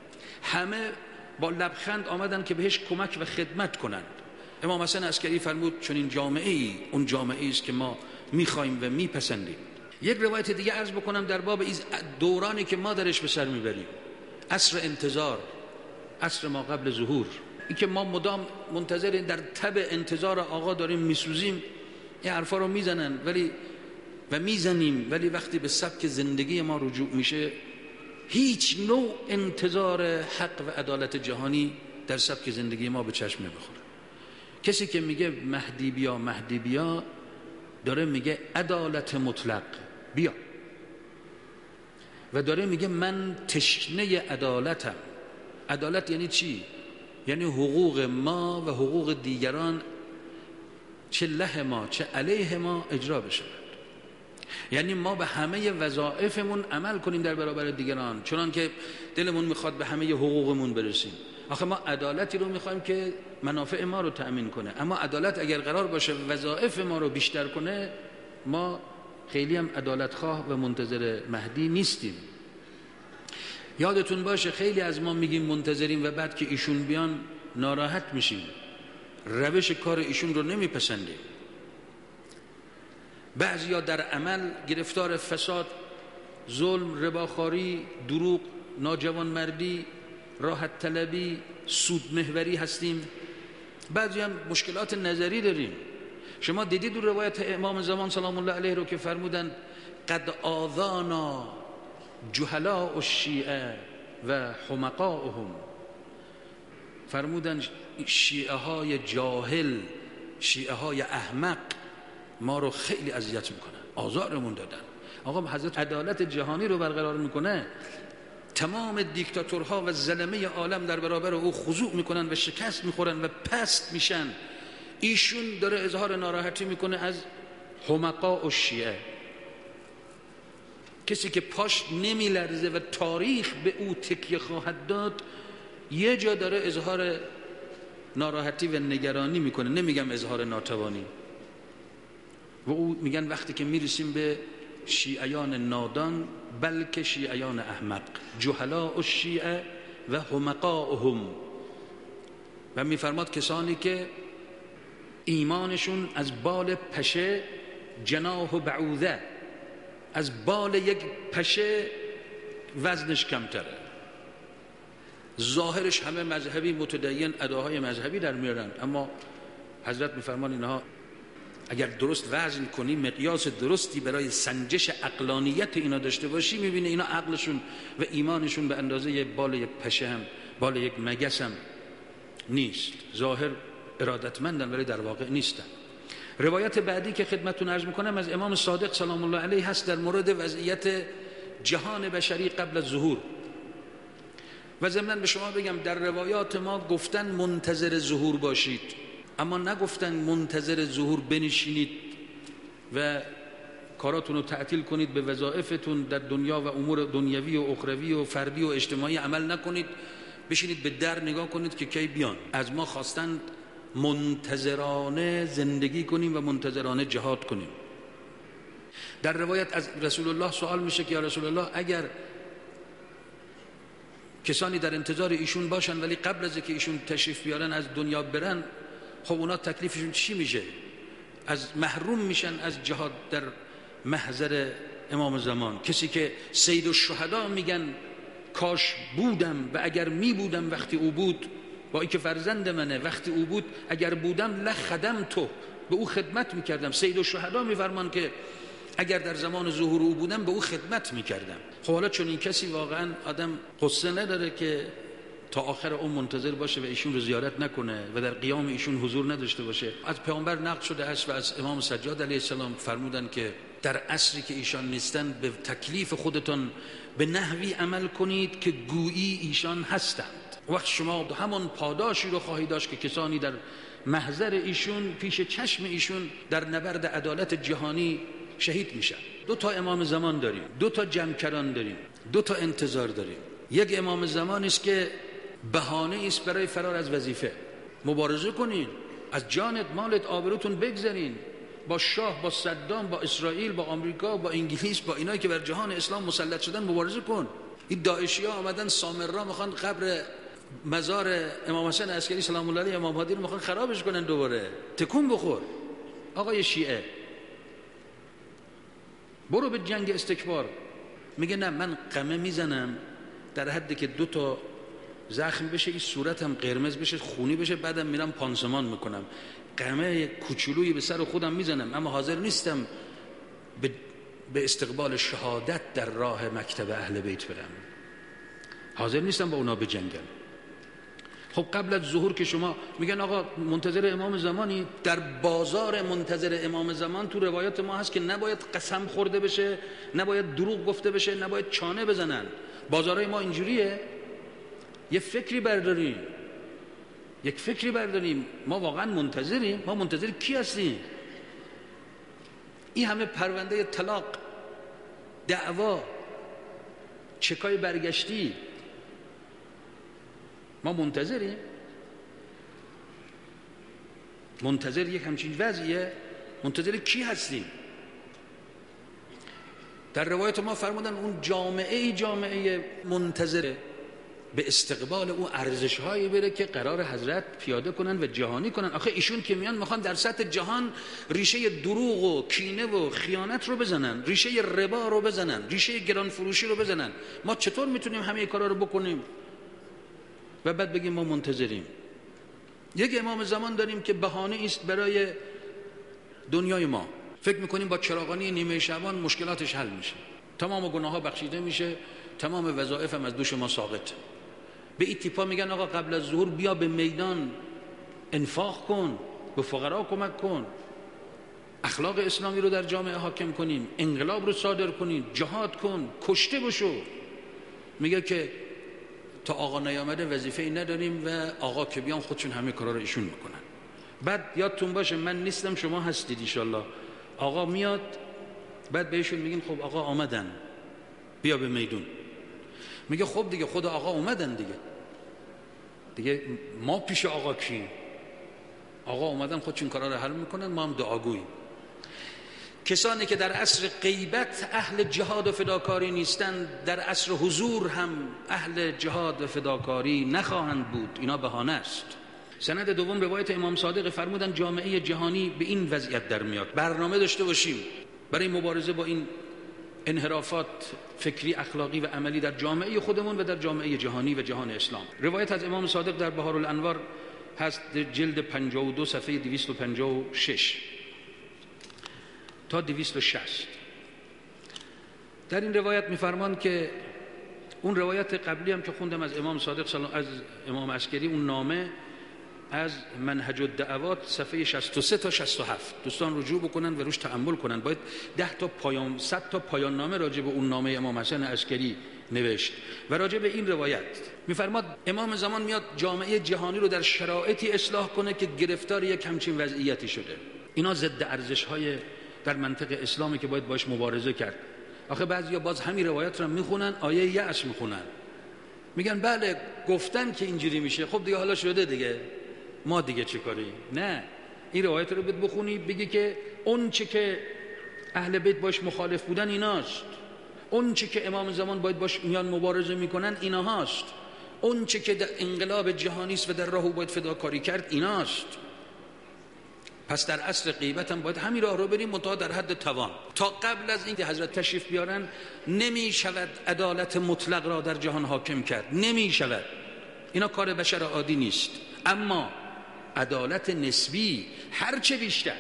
همه با لبخند آمدن که بهش کمک و خدمت کنند، امام حسن عسکری فرمود چون این جامعه ای اون جامعه ای است که ما میخوایم و میپسندیم. یک روایت دیگه عرض بکنم در باب این دورانی که ما درش به سر میبریم، عصر انتظار، عصر ما قبل ظهور، این که ما مدام منتظر در تب انتظار آقا داریم میسوزیم این حرفا رو میزنن ولی و میزنیم، ولی وقتی به سبک زندگی ما رجوع میشه هیچ نوع انتظار حق و عدالت جهانی در سبک زندگی ما به چشم نمیخوره. کسی که میگه مهدی بیا مهدی بیا داره میگه عدالت مطلق بیا و داره میگه من تشنه عدالتم. عدالت یعنی چی؟ یعنی حقوق ما و حقوق دیگران چه له ما چه علیه ما اجرا بشه، یعنی ما به همه وظایفمون عمل کنیم در برابر دیگران چنان که دلمون میخواد به همه حقوقمون برسیم. آخه ما عدالتی رو میخوایم که منافع ما رو تأمین کنه، اما عدالت اگر قرار باشه وظایف ما رو بیشتر کنه ما خیلی هم عدالت خواه و منتظر مهدی نیستیم. یادتون باشه خیلی از ما میگیم منتظریم و بعد که ایشون بیان ناراحت میشیم، روش کار ایشون رو نمیپسندیم. بعضیا در عمل گرفتار فساد، ظلم، رباخواری، دروغ، ناجوانمردی، راحت طلبی، سود محوری هستیم. بعضی هم مشکلات نظری داریم. شما دیدید در روایت امام زمان سلام الله علیه رو که فرمودن قد آذانا جهلاء الشیعه و حمقاءهم، فرمودن شیعه های جاهل، شیعه های احمق ما رو خیلی اذیت میکنن، آزارمون دادن. آقا حضرت عدالت جهانی رو برقرار میکنه، تمام دیکتاتورها و ظلمه عالم در برابر او خضوع میکنن و شکست میخورن و پست میشن. ایشون داره اظهار ناراحتی میکنه از حمقاء و شیعه، کسی که پاش نمیلرزه و تاریخ به او تکیه خواهد داد یه جا داره اظهار ناراحتی و نگرانی میکنه، نمیگم اظهار ناتوانی. و او میگن وقتی که میرسیم به شیعیان نادان بلکه شیعیان احمق، جهلاء الشیعه و حمقاءهم، و میفرماد کسانی که ایمانشون از بال پشه جناح بعوضه، از بال یک پشه وزنش کمتره، ظاهرش همه مذهبی متدین اداهای مذهبی در میارن، اما حضرت میفرمان اینها اگر درست وزن کنی، مقیاس درستی برای سنجش عقلانیت اینا داشته باشی، میبینه اینا عقلشون و ایمانشون به اندازه بال یک پشه هم، بال یک مگس هم نیست. ظاهر ارادتمندن ولی در واقع نیستن. روایت بعدی که خدمتتون عرض میکنم از امام صادق سلام الله علیه هست در مورد وضعیت جهان بشری قبل از ظهور. و ضمناً به شما بگم در روایات ما گفتن منتظر ظهور باشید، اما نگفتن منتظر ظهور بنشینید و کاراتون رو تعطیل کنید، به وظایفتون در دنیا و امور دنیوی و اخروی و فردی و اجتماعی عمل نکنید، بشینید به در نگاه کنید که کی بیان. از ما خواستند منتظرانه زندگی کنیم و منتظرانه جهاد کنیم. در روایت از رسول الله سوال میشه که یا رسول الله اگر کسانی در انتظار ایشون باشن ولی قبل از که ایشون تشریف بیارن از دنیا برن، خب اونا تکلیفشون چی میشه؟ از محروم میشن از جهاد در محضر امام زمان. کسی که سید الشهدا میگن کاش بودم و اگر می بودم وقتی او بود، با اینکه فرزند منه، وقتی او بود اگر بودم لخدم تو، به او خدمت میکردم. سید الشهدا میفرمان که اگر در زمان ظهور او بودم به او خدمت میکردم. خب حالا چون این کسی واقعا آدم قصه نداره که تا آخر اون منتظر باشه و ایشون رو زیارت نکنه و در قیام ایشون حضور نداشته باشه. از پیامبر نقل شده است و از امام سجاد علیه السلام فرمودن که در عصری که ایشان نیستن به تکلیف خودتان به نحوی عمل کنید که گویی ایشان هستند. وقت شما همون پاداشی رو خواهید داشت که کسانی در محضر ایشون پیش چشم ایشون در نبرد عدالت جهانی شهید میشن. دو تا امام زمان داریم، دو تا جمع‌کران داریم، دو تا انتظار داریم. یک امام زمان است که بهانه است برای فرار از وظیفه. مبارزه کنین، از جانت، مالت، آبروتون بگذرین، با شاه، با صدام، با اسرائیل، با آمریکا، با انگلیس، با اینایی که بر جهان اسلام مسلط شدن مبارزه کن. این داعشی‌ها آمدن سامرا میخوان قبر مزار امام حسین عسکری سلام الله علیه امام هادی رو میخوان خرابش کنن، دوباره تکون بخور. آقای شیعه برو به جنگ استکبار. میگه نه من قمه میزنم در حدی که دو تا زخم بشه، این صورتم قرمز بشه، خونی بشه، بعدم میرم پانسمان میکنم. قمه کوچولویی به سر خودم میزنم، اما حاضر نیستم به به استقبال شهادت در راه مکتب اهل بیت برم، حاضر نیستم با اونا بجنگم. خب قبل از ظهور که شما میگن آقا منتظر امام زمانی، در بازار منتظر امام زمان تو روایات ما هست که نباید قسم خورده بشه، نباید دروغ گفته بشه، نباید چانه بزنن. بازارهای ما اینجوریه. یه فکری برداریم، یک فکری برداریم. ما واقعا منتظریم؟ ما منتظر کی هستیم؟ این همه پرونده طلاق، دعوا، چکای برگشتی، ما منتظریم؟ منتظر یک همچین وضعیه؟ منتظر کی هستیم؟ در روایت ما فرمودن اون جامعه ای جامعه منتظره به استقبال اون ارزش‌هایی بره که قرار حضرت پیاده کنن و جهانی کنن. آخه ایشون که میان میخوان در سطح جهان ریشه دروغ و کینه و خیانت رو بزنن، ریشه ربا رو بزنن، ریشه گران فروشی رو بزنن. ما چطور میتونیم همه کارا رو بکنیم و بعد بگیم ما منتظریم؟ یک امام زمان داریم که بهانه است برای دنیای ما. فکر میکنیم با چراغانی نیمه شعبان مشکلاتش حل میشه، تمام گناه‌ها بخشیده میشه، تمام وظایف هم از دوش ما ساقط. به این تیپا میگن آقا قبل از ظهور بیا به میدان انفاق کن، به فقرا کمک کن، اخلاق اسلامی رو در جامعه حاکم کنیم، انقلاب رو صادر کنیم، جهاد کن، کشته بشو. میگه که تا آقا نیامده وظیفه‌ای نداریم و آقا که بیان خودشون همه کارا رو ایشون میکنن. بعد یادتون باشه من نیستم شما هستید ان شاءالله. آقا میاد بعد بهشون میگین خب آقا آمدن بیا به میدون. میگه خب دیگه خود آقا اومدن دیگه، دیگه ما پیش آقا کیم؟ آقا اومدن خودشون کارا رو حل میکنن، ما هم دعاگوییم. کسانی که در عصر غیبت اهل جهاد و فداکاری نیستند، در عصر حضور هم اهل جهاد و فداکاری نخواهند بود. اینا بهانه است. سند دوم روایت امام صادق فرمودن جامعه جهانی به این وضعیت در میاد. برنامه داشته باشیم برای مبارزه با این انحرافات فکری، اخلاقی و عملی در جامعه خودمون و در جامعه جهانی و جهان اسلام. روایت از امام صادق در بهارالانوار هست، جلد پنجاه و دو صفحه دویست و پنجاه و شش تا دویست و شصت. در این روایت می‌فرماند که اون روایت قبلی هم که خوندم از امام صادق سلام از امام عسکری، اون نامه از منهج الدعوات صفحه شصت و سه تا شصت و هفت، دوستان رجوع بکنن و روش تأمل کنن. باید ده تا پایان صد تا پایان نامه راجع به اون نامه امام حسن عسکری نوشت و راجع به این روایت می‌فرماد امام زمان میاد جامعه جهانی رو در شرایطی اصلاح کنه که گرفتار یک همچین وضعیتی شده. اینا ضد ارزش‌های در منطق اسلامی که باید باش مبارزه کرد. آخه بعضیا باز همین روایت رو میخونن، آیه یأس میخونن، میگن بله گفتن که اینجوری میشه، خب دیگه حالا شده دیگه، ما دیگه چه کاری؟ نه، این روایت رو باید بخونی بگی که اون چه که اهل بیت باش مخالف بودن ایناست، اون چه که امام زمان باید باش میان مبارزه میکنن ایناست، اون چه که در انقلاب جهانی است و در راه باید فداکاری کرد ایناست. پس در عصر غیبت هم باید همین راه رو بریم، منتها در حد توان. تا قبل از اینکه حضرت تشریف بیارن نمی شود عدالت مطلق را در جهان حاکم کرد، نمی شود. اینا کار بشر عادی نیست. اما عدالت نسبی هرچه بیشتر،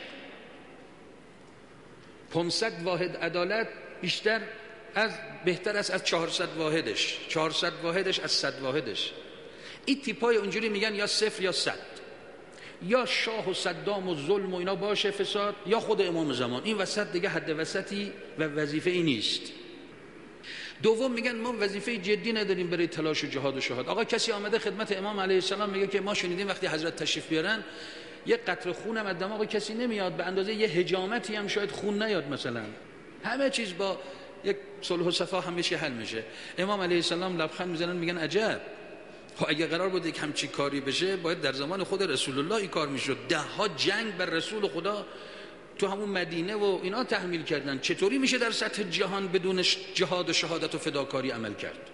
پانصد واحد عدالت بیشتر از بهتر است از چهارصد واحدش، چهارصد واحدش از صد واحدش. این تیپای اونجوری میگن یا صفر یا صد، یا شاه و صدام و ظلم و اینا باشه فساد، یا خود امام زمان. این وسط دیگه حد وسطی و وظیفه ای نیست. دوم میگن ما وظیفه جدی نداریم برای تلاش و جهاد و شهاد. آقا کسی آمده خدمت امام علیه السلام میگه که ما شنیدیم وقتی حضرت تشریف بیارن یه قطره خونم از دماغ کسی نمیاد، به اندازه یه حجامتی هم شاید خون نیاد مثلا، همه چیز با یک صلح و صفا همیشه حل میشه. امام علیه السلام لبخند میزنن میگن عجب، خب اگه قرار بود یک همچی کاری بشه باید در زمان خود رسول الله این کار میشد. ده ها جنگ بر رسول خدا تو همون مدینه و اینا تحمیل کردن، چطوری میشه در سطح جهان بدون جهاد و شهادت و فداکاری عمل کرد؟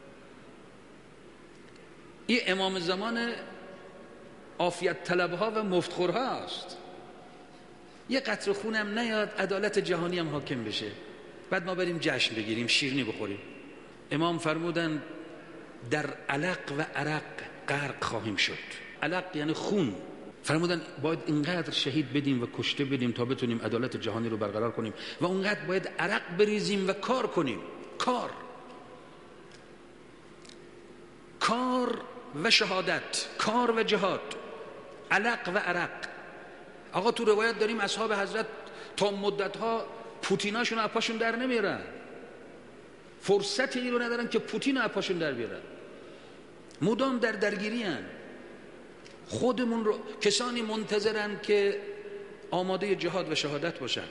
این امام زمان عافیت طلبها و مفتخورها است. یه قطره خونم نیاد، عدالت جهانی هم حاکم بشه، بعد ما بریم جشن بگیریم، شیرینی بخوریم. امام فرمودن در علق و عرق غرق خواهیم شد. علق یعنی خون. فرمودن باید اینقدر شهید بدیم و کشته بدیم تا بتونیم عدالت جهانی رو برقرار کنیم و اونقدر باید عرق بریزیم و کار کنیم. کار کار و شهادت، کار و جهاد، علق و عرق. آقا تو روایت داریم اصحاب حضرت تا مدتها پوتیناشون از پاشون در نمیارن، فرصت این رو ندارن که پوتین از پاشون در بیارن، مدام در درگیری هن. خودمون رو کسانی منتظرن که آماده جهاد و شهادت باشن،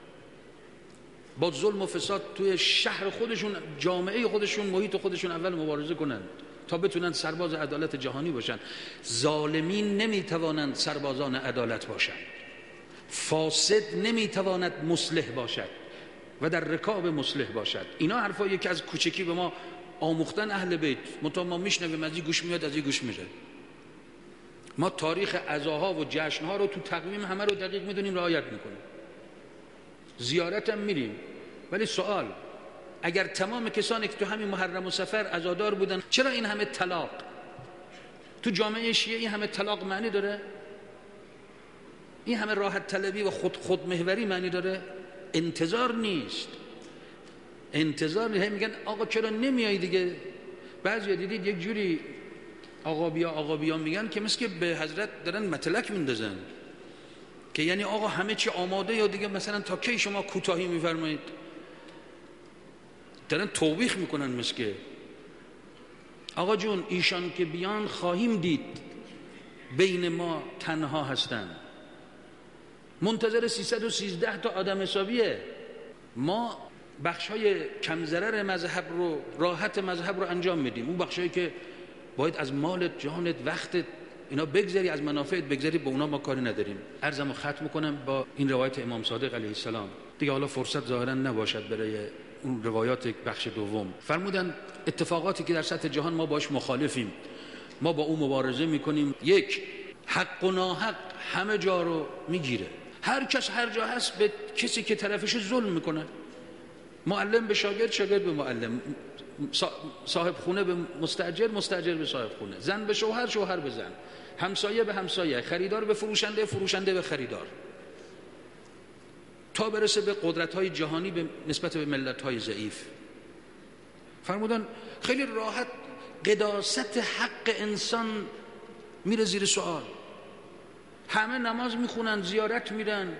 با ظلم و فساد توی شهر خودشون، جامعه خودشون، محیط خودشون اول مبارزه کنن تا بتونن سرباز عدالت جهانی باشن. ظالمین نمیتوانند سربازان عدالت باشند، فاسد نمیتواند مصلح باشد و در رکاب مصلح باشد. اینا حرفایی که از کوچکی به ما آموختن اهل بیت، منتها ما میشنویم، از این گوش میاد از این گوش میره. ما تاریخ عزاها و جشنها رو تو تقویم همه رو دقیق میدونیم، رعایت میکنیم، زیارت هم میریم. ولی سوال، اگر تمام کسانی که تو همین محرم و صفر عزادار بودن، چرا این همه طلاق تو جامعه شیعه؟ این همه طلاق معنی داره؟ این همه راحت طلبی و خود خود محوری معنی داره؟ انتظار نیست، انتظار نیست. میگن آقا چرا نمیای دیگه؟ بعضی دیدید یک جوری آقا بیا آقا بیا میگن که مثل که به حضرت دارن متلک میندازن، که یعنی آقا همه چی آماده، یا دیگه مثلا تا کی شما کوتاهی میفرمایید؟ دارن توبیخ میکنن، مثل که آقا جون ایشان که بیان خواهیم دید بین ما تنها هستن. منتظر سیصد و سیزده تا آدم حسابیه. ما بخشای کم ضرر مذهب رو، راحت مذهب رو انجام میدیم. اون بخشایی که باید از مالت، جانت، وقتت اینا بگذری، از منافعت بگذری، با اونا ما کاری نداریم. عرضمو ختم میکنم با این روایت امام صادق علیه السلام. دیگه حالا فرصت ظاهرا نباشد برای اون روایات بخش دوم. فرمودن اتفاقاتی که در سطح جهان ما باش مخالفیم، ما با اون مبارزه میکنیم. یک، حق و ناحق همه جا رو میگیره. هر کس هر جا هست به کسی که طرفش ظلم میکنه. معلم به شاگرد، شاگرد به معلم، صاحب خونه به مستاجر، مستاجر به صاحب خونه، زن به شوهر، شوهر به زن، همسایه به همسایه، خریدار به فروشنده، فروشنده به خریدار، تا برسه به قدرت‌های جهانی به نسبت به ملت‌های ضعیف. فرمودن خیلی راحت قداست حق انسان میره زیر سوال. همه نماز میخونن، زیارت میرن،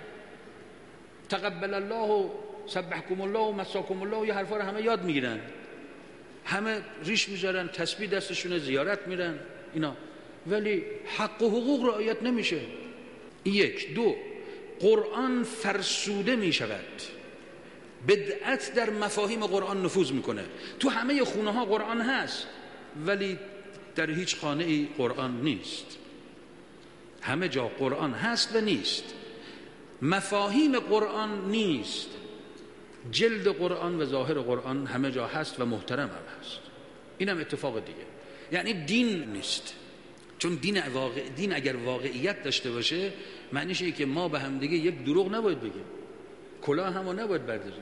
تقبل الله و سبحکم الله و مساکم الله و یه حرفا رو همه یاد میگیرن، همه ریش میذارن، تسبیح دستشونه، زیارت میرن اینا، ولی حق و حقوق رعایت نمیشه. یک. دو، قرآن فرسوده میشود، بدعت در مفاهیم قرآن نفوذ میکنه. تو همه خونه ها قرآن هست ولی در هیچ خانه ای قرآن نیست. همه جا قرآن هست و نیست، مفاهیم قرآن نیست، جلد قرآن و ظاهر قرآن همه جا هست و محترم هم هست. این هم اتفاق دیگه. یعنی دین نیست، چون دین, واقع... دین اگر واقعیت داشته باشه معنیش اینه که ما به هم دیگه یک دروغ نباید بگیم، کلاه همو نباید برداریم.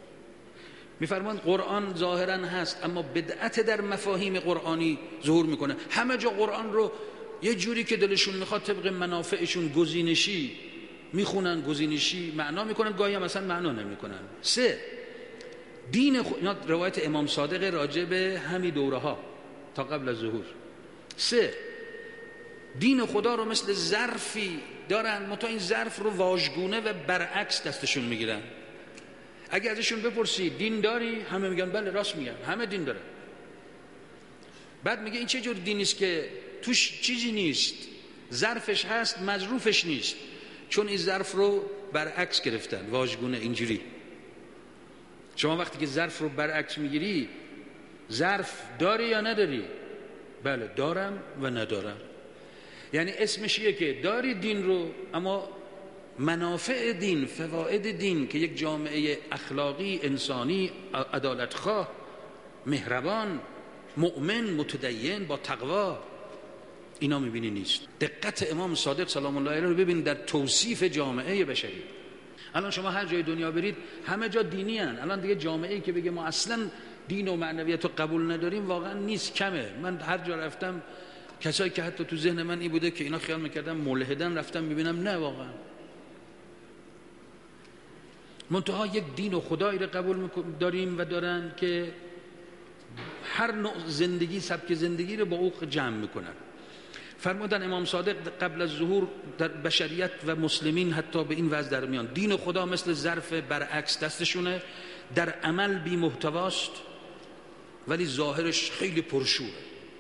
میفرمان قرآن ظاهرا هست اما بدعت در مفاهیم قرآنی ظهور میکنه. همه جا قرآن رو یه جوری که دلشون میخواد طبق منافعشون گزینشی میخونن، گزینشی معنا میکنن، گاهی هم اصلا معنا نمیکنن. سه، دین خ... اینا روایت امام صادق راجع به همین دوره ها تا قبل از ظهور. سه، دین خدا رو مثل ظرفی دارن، منتها این ظرف رو واژگونه و برعکس دستشون میگیرن. اگه ازشون بپرسی دین داری؟ همه میگن بله، راست میگن، همه دین داره. بعد میگه این چه جور دینی است که توش چیزی نیست، ظرفش هست مظروفش نیست، چون این ظرف رو برعکس گرفتن، واژگونه اینجوری. شما وقتی که ظرف رو برعکس میگیری، ظرف داری یا نداری؟ بله دارم و ندارم. یعنی اسمش یه که داری دین رو، اما منافع دین، فواید دین که یک جامعه اخلاقی، انسانی، عدالتخواه، مهربان، مؤمن، متدین، با تقوا، اینا میبینی نیست. دقت امام صادق سلام الله علیه رو ببین در توصیف جامعه بشری. الان شما هر جای دنیا برید همه جا دینی هن. الان دیگه جامعه‌ای که بگه ما اصلا دین و معنویت رو قبول نداریم واقعا نیست، کمه. من هر جا رفتم کسایی که حتی تو ذهن من این بوده که اینا خیال میکردن ملحدن، رفتم میبینم نه واقعا. منتها یک دین و خدایی رو قبول داریم و دارن که هر نوع زندگی، سبک زندگی رو با او جمع میکنن. فرمودن امام صادق قبل از ظهور در بشریت و مسلمین حتی به این وضع در میان، دین خدا مثل ظرف برعکس دستشونه، در عمل بی محتواست ولی ظاهرش خیلی پرشوره.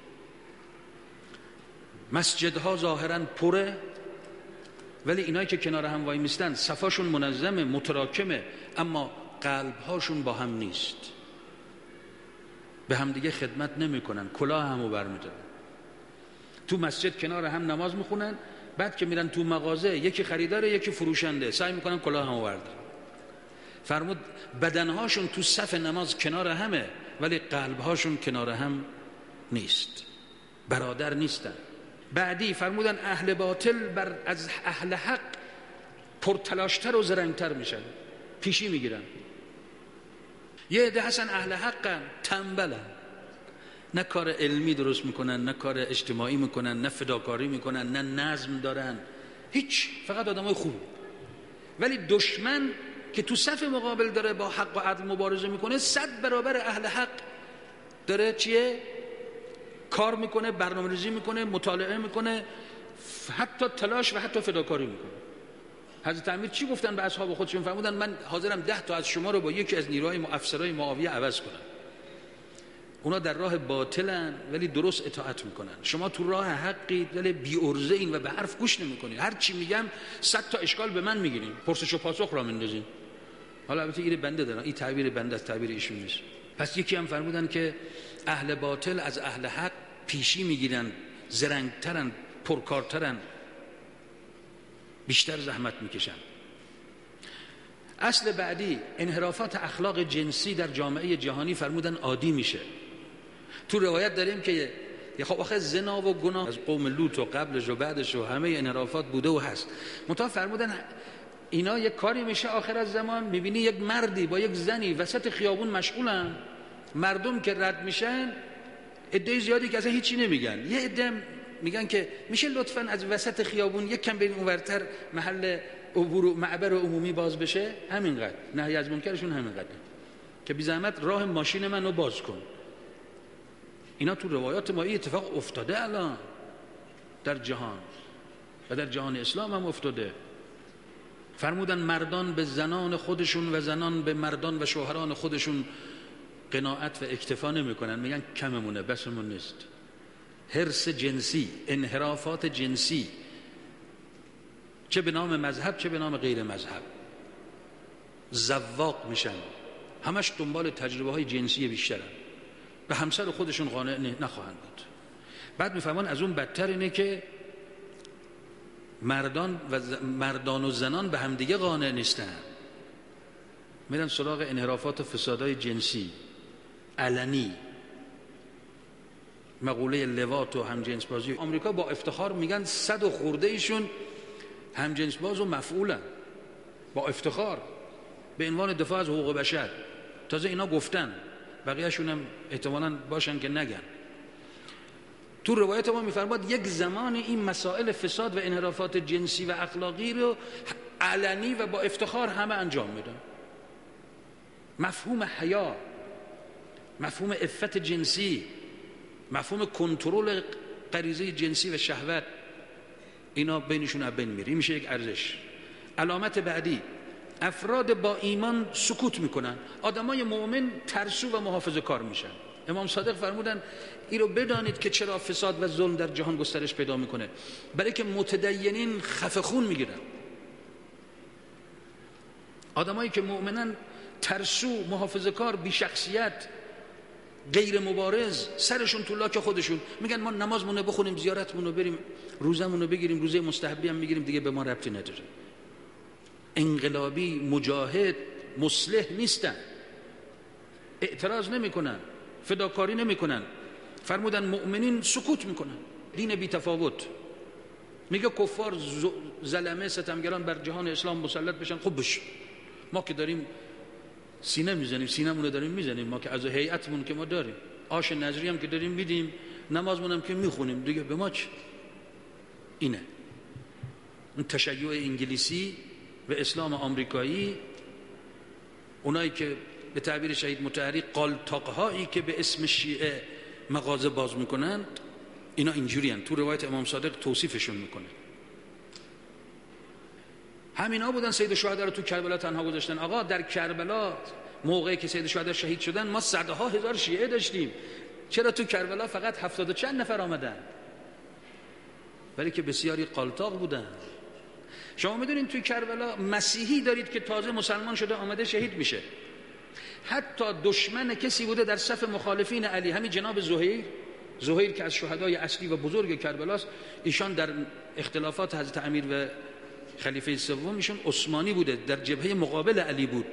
مسجدها ظاهرا پره ولی اینایی که کنار هم وای میستن صفاشون منظمه، متراکمه، اما قلبهاشون با هم نیست، به هم دیگه خدمت نمیکنن، کلاه همو برمیدارن. تو مسجد کنار هم نماز میخونن، بعد که میرن تو مغازه یکی خریداره یکی فروشنده، سعی میکنن کلاه همو بردارن. فرمود بدنهاشون تو صف نماز کنار همه ولی قلبهاشون کنار هم نیست، برادر نیستن. بعدی فرمودن اهل باطل بر از اهل حق پرتلاشتر و زرنگتر میشن، پیشی میگیرن. یه عده هستن اهل حقن، تنبلن، نه کار علمی درست میکنن، نه کار اجتماعی میکنن، نه فداکاری میکنن، نه نظم دارن، هیچ، فقط آدمای خوب. ولی دشمن که تو صف مقابل داره با حق و عدل مبارزه میکنه، صد برابر اهل حق داره چیه؟ کار میکنه، برنامه‌ریزی میکنه، مطالعه میکنه، حتی تلاش و حتی فداکاری میکنه. حضرت امیر چی گفتن به اصحاب خودشون؟ فرمودن من حاضرم ده تا از شما رو با یکی از نیروهای افسرهای معاویه عوض کنم. اونا در راه باطلن ولی درست اطاعت میکنن، شما تو راه حقید ولی بی ارزه این و به حرف گوش نمیکنید. هر چی میگم صد تا اشکال به من میگیرین، پرسش و پاسخ را میندازین. حالا البته این بنده دارن، این تعبیر بنده از تعبیر ایشون نیست. پس یکی هم فرمودن که اهل باطل از اهل حق پیشی میگیرن، زرنگترن، پرکارترن، بیشتر زحمت میکشن. اصل بعدی، انحرافات اخلاق جنسی در جامعه جهانی فرمودن عادی میشه. تو روایت داریم که خب آخه زنا و گناه از قوم لوط و قبلش و بعدش و همه انحرافات بوده و هست. منتها فرمودن اینا یک کاری میشه آخر از زمان، میبینی یک مردی با یک زنی وسط خیابون مشغولن، مردم که رد میشن عده زیادی که اصلا هیچی نمیگن، یه عده میگن که میشه لطفاً از وسط خیابون یک کم بریم اونورتر، محل عبور و معبر عمومی باز بشه، همینقدر. نهی از منکرشون همینقدر که بی زحمت راه ماشین منو باز کن. اینا تو روایات ما این اتفاق افتاده الان در جهان و در جهان اسلام هم افتاده. فرمودن مردان به زنان خودشون و زنان به مردان و شوهران خودشون قناعت و اکتفا نمیکنن، میگن کممونه، بسمون نیست. حرص جنسی، انحرافات جنسی، چه به نام مذهب چه به نام غیر مذهب، زواق میشن، همش دنبال تجربه های جنسی بیشترن، به همسر خودشون قانع نخواهند بود. بعد میفهمن از اون بدتر اینه که مردان و ز... مردان و زنان به همدیگه قانع نیستن، میرن سراغ انحرافات و فسادهای جنسی علنی، مقوله لواط و همجنس بازی. آمریکا با افتخار میگن صد و خورده ایشون همجنس باز و مفعولن، با افتخار، به عنوان دفاع از حقوق بشر. تازه اینا گفتن، بقیه‌شون هم احتمالاً باشن که نگن. تو روایت ما میفرماد یک زمان این مسائل فساد و انحرافات جنسی و اخلاقی رو علنی و با افتخار همه انجام میدن. مفهوم حیا، مفهوم عفت جنسی، مفهوم کنترل غریزه جنسی و شهوت، اینا بینشون از بین میره. این میشه یک ارزش. علامت بعدی، افراد با ایمان سکوت میکنن، آدمای مؤمن ترسو و محافظه کار میشن. امام صادق فرمودن این رو بدانید که چرا فساد و ظلم در جهان گسترش پیدا میکنه، برای که متدینین خفه خون میگیرن. آدمایی که مؤمنن ترسو، محافظه کار، بی شخصیت، غیر مبارز، سرشون تو لاک خودشون، میگن ما نمازمون رو بخونیم، زیارتمون رو بریم، روزمون رو بگیریم، روزه مستحبی هم میگیریم، دیگه به ما ربطی نداره. انقلابی، مجاهد، مصلح نیستن، اعتراض نمیکنن، فداکاری نمیکنن. فرمودن مؤمنین سکوت میکنن، دین بی تفاوت. میگه کفار ظلمه ستمگران بر جهان اسلام مسلط بشن، خب بش، ما که داریم سینه میزنیم، سینه‌مون رو داریم میزنیم، ما که از هیئتمون که ما داریم، آش نظری هم که داریم میدیم، نمازمونم که میخونیم دیگه، به ما چه؟ اینه اون تشیع انگلیسی و اسلام آمریکایی، اونایی که به تعبیر شهید مطهری قالتاق‌هایی که به اسم شیعه مغازه باز میکنند، اینا اینجوری هستند. تو روایت امام صادق توصیفشون میکنه. همینا بودن سید الشهدا رو تو کربلا تنها گذاشتن. آقا در کربلا موقعی که سید الشهدا شهید شدن ما صدها هزار شیعه داشتیم، چرا تو کربلا فقط هفتاد و چند نفر آمدن؟ ولی که بسیاری قالتاق بودن. شما میدونین توی کربلا مسیحی دارید که تازه مسلمان شده آمده شهید میشه. حتی دشمن کسی بوده در صف مخالفین علی، همین جناب زهیر زهیر که از شهدای اصلی و بزرگ کربلاست، ایشان در اختلافات حضرت امیر و خلیفه سوم ایشون عثمانی بوده، در جبهه مقابل علی بود،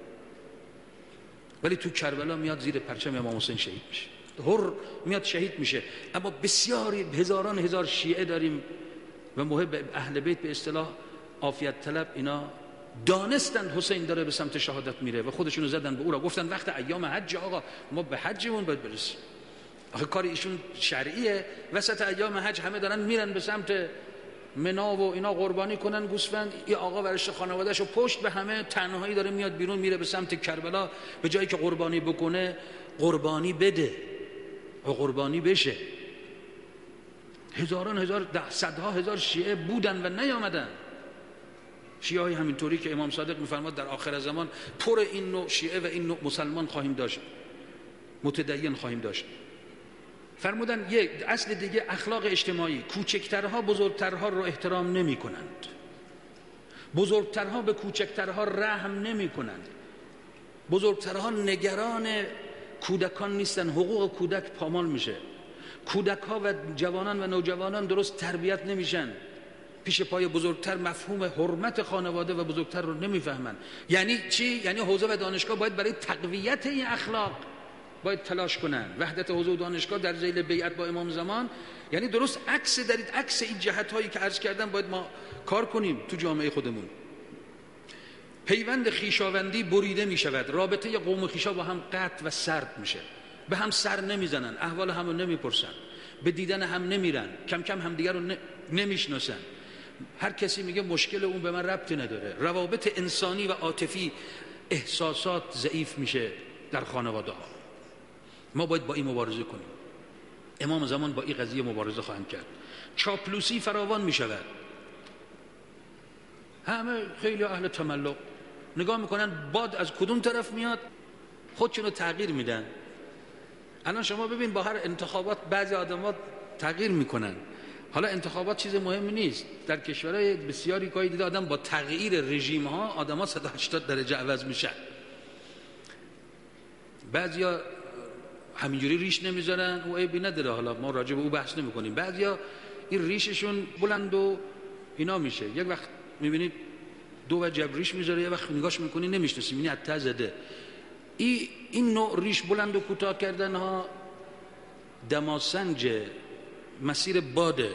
ولی تو کربلا میاد زیر پرچم امام حسین شهید میشه، هر میاد شهید میشه. اما بسیاری هزاران هزار شیعه داریم و محب اهل بیت به اصطلاح عافیت طلب، اینا دانستند حسین داره به سمت شهادت میره و خودشونو زدن به او را، گفتن وقت ایام حج آقا ما به حجمون باید برسیم. آخه کار ایشون شرعیه، وسط ایام حج همه دارن میرن به سمت منا و اینا قربانی کنن گوسفند، این آقا ورش خانواده‌شو پشت به همه تنهایی داره میاد بیرون میره به سمت کربلا، به جایی که قربانی بکنه قربانی بده و قربانی بشه. هزاران هزار صدها هزار شیعه بودن و نیامدن. شیعه های همینطوری که امام صادق میفرماد در آخر زمان پر این نوع شیعه و این نوع مسلمان خواهیم داشت، متدین خواهیم داشت. فرمودن یک اصل دیگه اخلاق اجتماعی، کوچکترها بزرگترها رو احترام نمی کنند، بزرگترها به کوچکترها رحم نمی کنند، بزرگترها نگران کودکان نیستن، حقوق کودک پامال میشه، کودکها و جوانان و نوجوانان درست تربیت نمیشن، پیش پای بزرگتر مفهوم حرمت خانواده و بزرگتر رو نمیفهمن. یعنی چی؟ یعنی حوزه و دانشگاه باید برای تقویت این اخلاق باید تلاش کنن. وحدت حوزه و دانشگاه در ذیل بیعت با امام زمان، یعنی درست عکس دارید، عکس این جهت هایی که عرض کردم باید ما کار کنیم تو جامعه خودمون. پیوند خویشاوندی بریده می شود، رابطه قوم و خویشا با هم قطع و سرد میشه، به هم سر نمیزنن، احوال هم رو نمیپرسن، به دیدن هم نمیرن، کم کم همدیگر رو نمیشناسن، هر کسی میگه مشکل اون به من ربطی نداره. روابط انسانی و عاطفی، احساسات ضعیف میشه در خانواده ها. ما باید با این مبارزه کنیم. امام زمان با این قضیه مبارزه خواهند کرد. چاپلوسی فراوان میشود، همه خیلی اهل تملق نگاه میکنن باد از کدوم طرف میاد خودشونو تغییر میدن. الان شما ببین با هر انتخابات بعضی آدمات تغییر میکنن. حالا انتخابات چیز مهمی نیست، در کشورهای بسیاری گاهی دیده آدم با تغییر رژیم ها آدم‌ها صد و هشتاد درجه عوض میشن. بعضیا همینجوری ریش نمیذارن، او عیبی نداره، حالا ما راجع به او بحث نمیکنیم. بعضیا این ریششون بلند و اینا میشه، یک وقت میبینید دو وجب ریش میذاره، یک وقت نگاش میکنی نمیشناسی، میبینی حتی زده. این این نوع ریش بلند و کوتاه کردن ها دماسنج مسیر باده.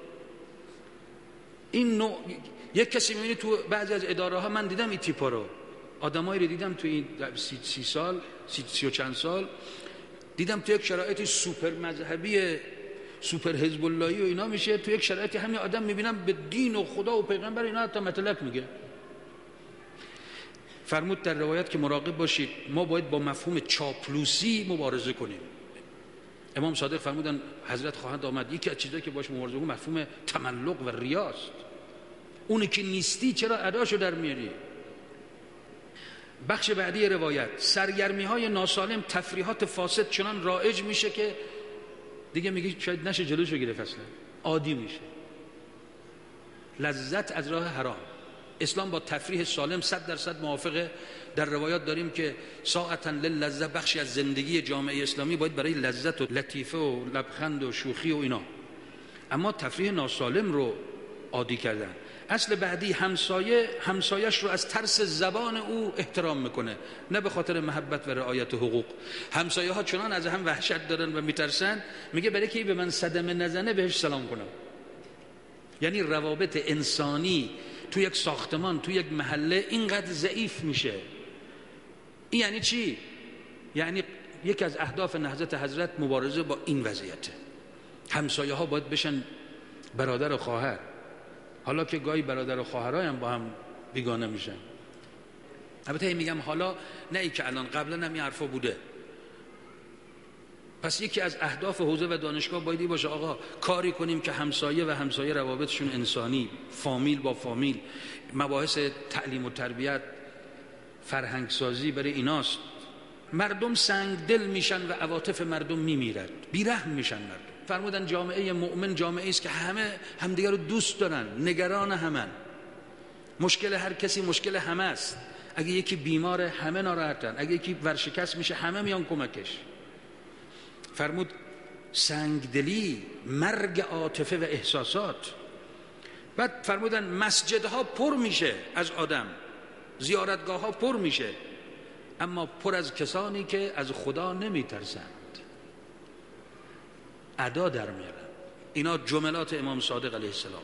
این نوع یک کسی میبینی تو بعضی از اداره ها، من دیدم این تیپا رو، آدمایی رو دیدم تو این سی, سی سال سی, سی و چند سال دیدم تو یک شرایطی سوپر مذهبی سوپر حزب اللهی و اینا میشه، تو یک شرایطی همین آدم میبینم به دین و خدا و پیغمبر اینا حتی مطلق میگه. فرمود در روایت که مراقب باشید، ما باید با مفهوم چاپلوسی مبارزه کنیم. امام صادق فرمودن حضرت خواهند آمد، یکی از چیزایی که باش مبارزه کنیم مفهوم تملق و ریاست. اونی که نیستی چرا اداشو در میاری؟ بخش بعدی روایت، سرگرمی های ناسالم، تفریحات فاسد چنان رایج میشه که دیگه میگی شاید نشه جلوشو گرفت، اصلا عادی میشه. لذت از راه حرام. اسلام با تفریح سالم صد درصد موافقه. در روایات داریم که ساعتا للذت، بخشی از زندگی جامعه اسلامی باید برای لذت و لطیفه و لبخند و شوخی و اینا، اما تفریح ناسالم رو عادی کردن. اصل بعدی، همسایه همسایش رو از ترس زبان او احترام میکنه، نه به خاطر محبت و رعایت حقوق. همسایه ها چنان از هم وحشت دارن و میترسن، میگه برای که به من صدمه نزنه بهش سلام کنم. یعنی روابط انسانی تو یک ساختمان، تو یک محله اینقدر ضعیف میشه. این یعنی چی؟ یعنی یکی از اهداف نهضت حضرت مبارزه با این وضعیته. همسایه ها باید بشن برادر و خواهر، حالا که گاهی برادر و خواهرای هم با هم بیگانه میشن. البته میگم حالا، نه ای که الان، قبلا هم این حرفا بوده. پس یکی از اهداف حوزه و دانشگاه باید باشه آقا کاری کنیم که همسایه و همسایه روابطشون انسانی، فامیل با فامیل، مباحث تعلیم و تربیت، فرهنگ سازی برای ایناست. مردم سنگ دل میشن و عواطف مردم میمیرد، بیرحم میشن مردم. فرمودن جامعه مؤمن جامعه است که همه همدیگر رو دوست دارن، نگران همن، مشکل هر کسی مشکل همه است. اگه یکی بیماره همه ناراحتن، اگه یکی ورشکست میشه همه میان کمکش. فرمود سنگدلی مرگ عاطفه و احساسات. بعد فرمودن مسجدها پر میشه از آدم، زیارتگاه ها پر میشه، اما پر از کسانی که از خدا نمیترسند، ادا در میارن. اینا جملات امام صادق علیه السلام.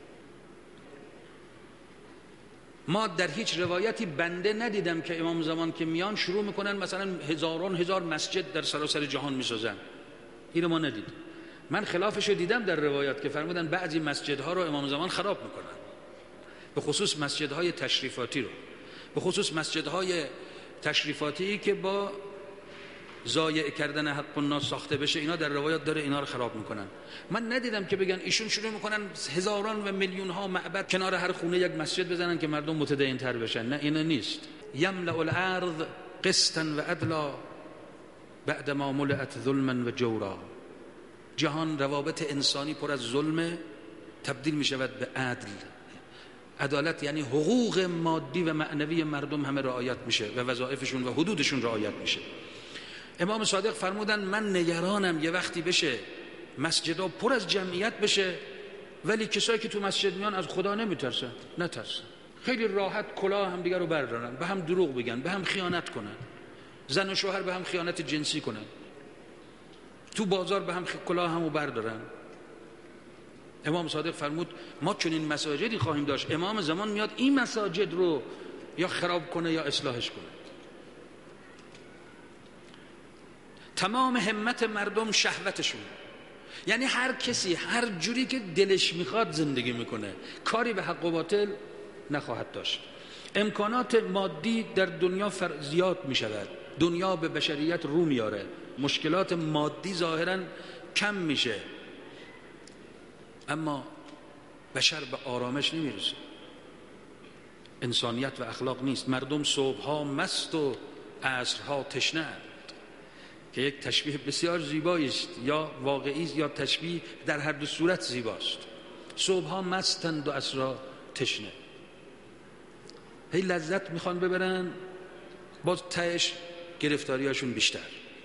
ما در هیچ روایتی بنده ندیدم که امام زمان که میان شروع میکنن مثلا هزاران هزار مسجد در سراسر جهان میسازن. اینو ما ندیدیم. من خلافش رو دیدم در روایات که فرمودن بعضی مسجدها رو امام زمان خراب میکنن، به خصوص مسجدهای تشریفاتی رو، به خصوص مسجدهای تشریفاتی که با ضایع کردن حق الناس ساخته بشه، اینا در روایات داره اینا رو خراب میکنن. من ندیدم که بگن ایشون شروع میکنن هزاران و میلیون ها معبد کنار هر خونه یک مسجد بزنن که مردم متدین تر بشن. نه، اینا نیست. یملأ الارض قسطا و عدلا بعد ما ملئت ظلما و جورا. جهان روابط انسانی پر از ظلم تبدیل میشود به عدل. عدالت یعنی حقوق مادی و معنوی مردم همه رعایت میشه و وظایفشون و حدودشون رعایت میشه. امام صادق فرمودن من نگرانم یه وقتی بشه مسجدها پر از جمعیت بشه ولی کسایی که تو مسجد میان از خدا نمیترسن. نترسن، خیلی راحت کلاه هم دیگر رو بردارن، به هم دروغ بگن، به هم خیانت کنن، زن و شوهر به هم خیانت جنسی کنن، تو بازار به هم کلاه همو بردارن. امام صادق فرمود ما چنین مساجدی خواهیم داشت، امام زمان میاد این مساجد رو یا خراب کنه یا اصلاحش کنه. تمام همت مردم شهوتشون، یعنی هر کسی هر جوری که دلش میخواد زندگی میکنه، کاری به حق و باطل نخواهد داشت. امکانات مادی در دنیا زیاد میشود، دنیا به بشریت رو میاره، مشکلات مادی ظاهرا کم میشه، اما بشر به آرامش نمیرسه، انسانیت و اخلاق نیست. مردم صبحها مست و عصرها تشنه اند، که یک تشبیه بسیار زیبایی است، یا واقعی است یا تشبیه، در هر دو صورت زیباست. صبحها مستند و عصرها تشنه، هی لذت میخوان ببرن، باز تهش گرفتاریاشون بیشتر.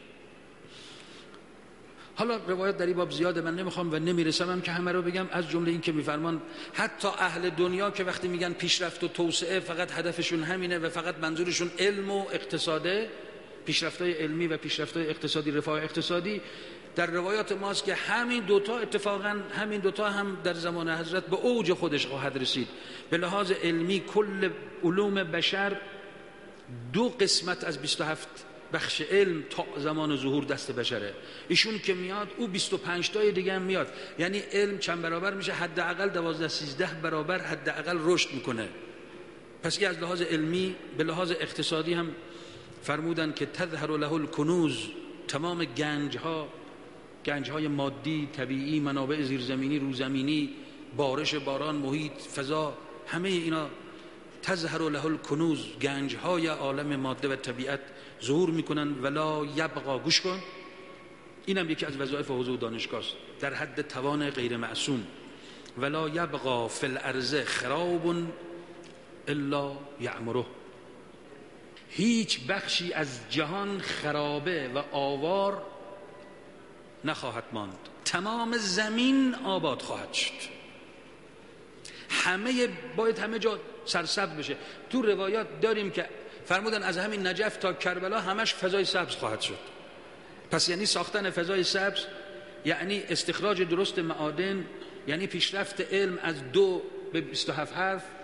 حالا روایت در این باب زیاده، من نمیخوام و نمیرسم هم که همه رو بگم. از جمله این که میفرمان حتی اهل دنیا که وقتی میگن پیشرفت و توسعه فقط هدفشون همینه و فقط منظورشون علم و اقتصاده، پیشرفت‌های علمی و پیشرفت‌های اقتصادی، رفاه اقتصادی، در روایات ماست که همین دوتا اتفاقا همین دوتا هم در زمان حضرت به اوج خودش خواهد رسید. به لحاظ علمی کل علوم بشر دو قسمت از بیست و هفت بخش علم تا زمان ظهور دست بشره. ایشون که میاد او بیست و پنج تای دیگه هم میاد، یعنی علم چند برابر میشه؟ حداقل دوازده سیزده برابر حداقل رشد میکنه. پس این از لحاظ علمی. به لحاظ اقتصادی هم فرمودن که تظهر له الکنوز، تمام گنج ها، گنج های مادی، طبیعی، منابع زیرزمینی، روزمینی، بارش باران، محیط، فضا، همه اینا تظهر له الکنوز، گنج های عالم ماده و طبیعت ظهور میکنن. ولا یبقا، گوش کن، اینم یکی از وظایف حوزه و دانشگاه است در حد توان غیر معصوم. ولا یبقا فی الارض خراب الا یعمره، هیچ بخشی از جهان خرابه و آوار نخواهد ماند، تمام زمین آباد خواهد شد، همه باید همه جا سرسبز بشه. تو روایات داریم که فرمودن از همین نجف تا کربلا همش فضای سبز خواهد شد. پس یعنی ساختن فضای سبز یعنی استخراج درست معادن، یعنی پیشرفت علم از دو به بیست و هفت حرف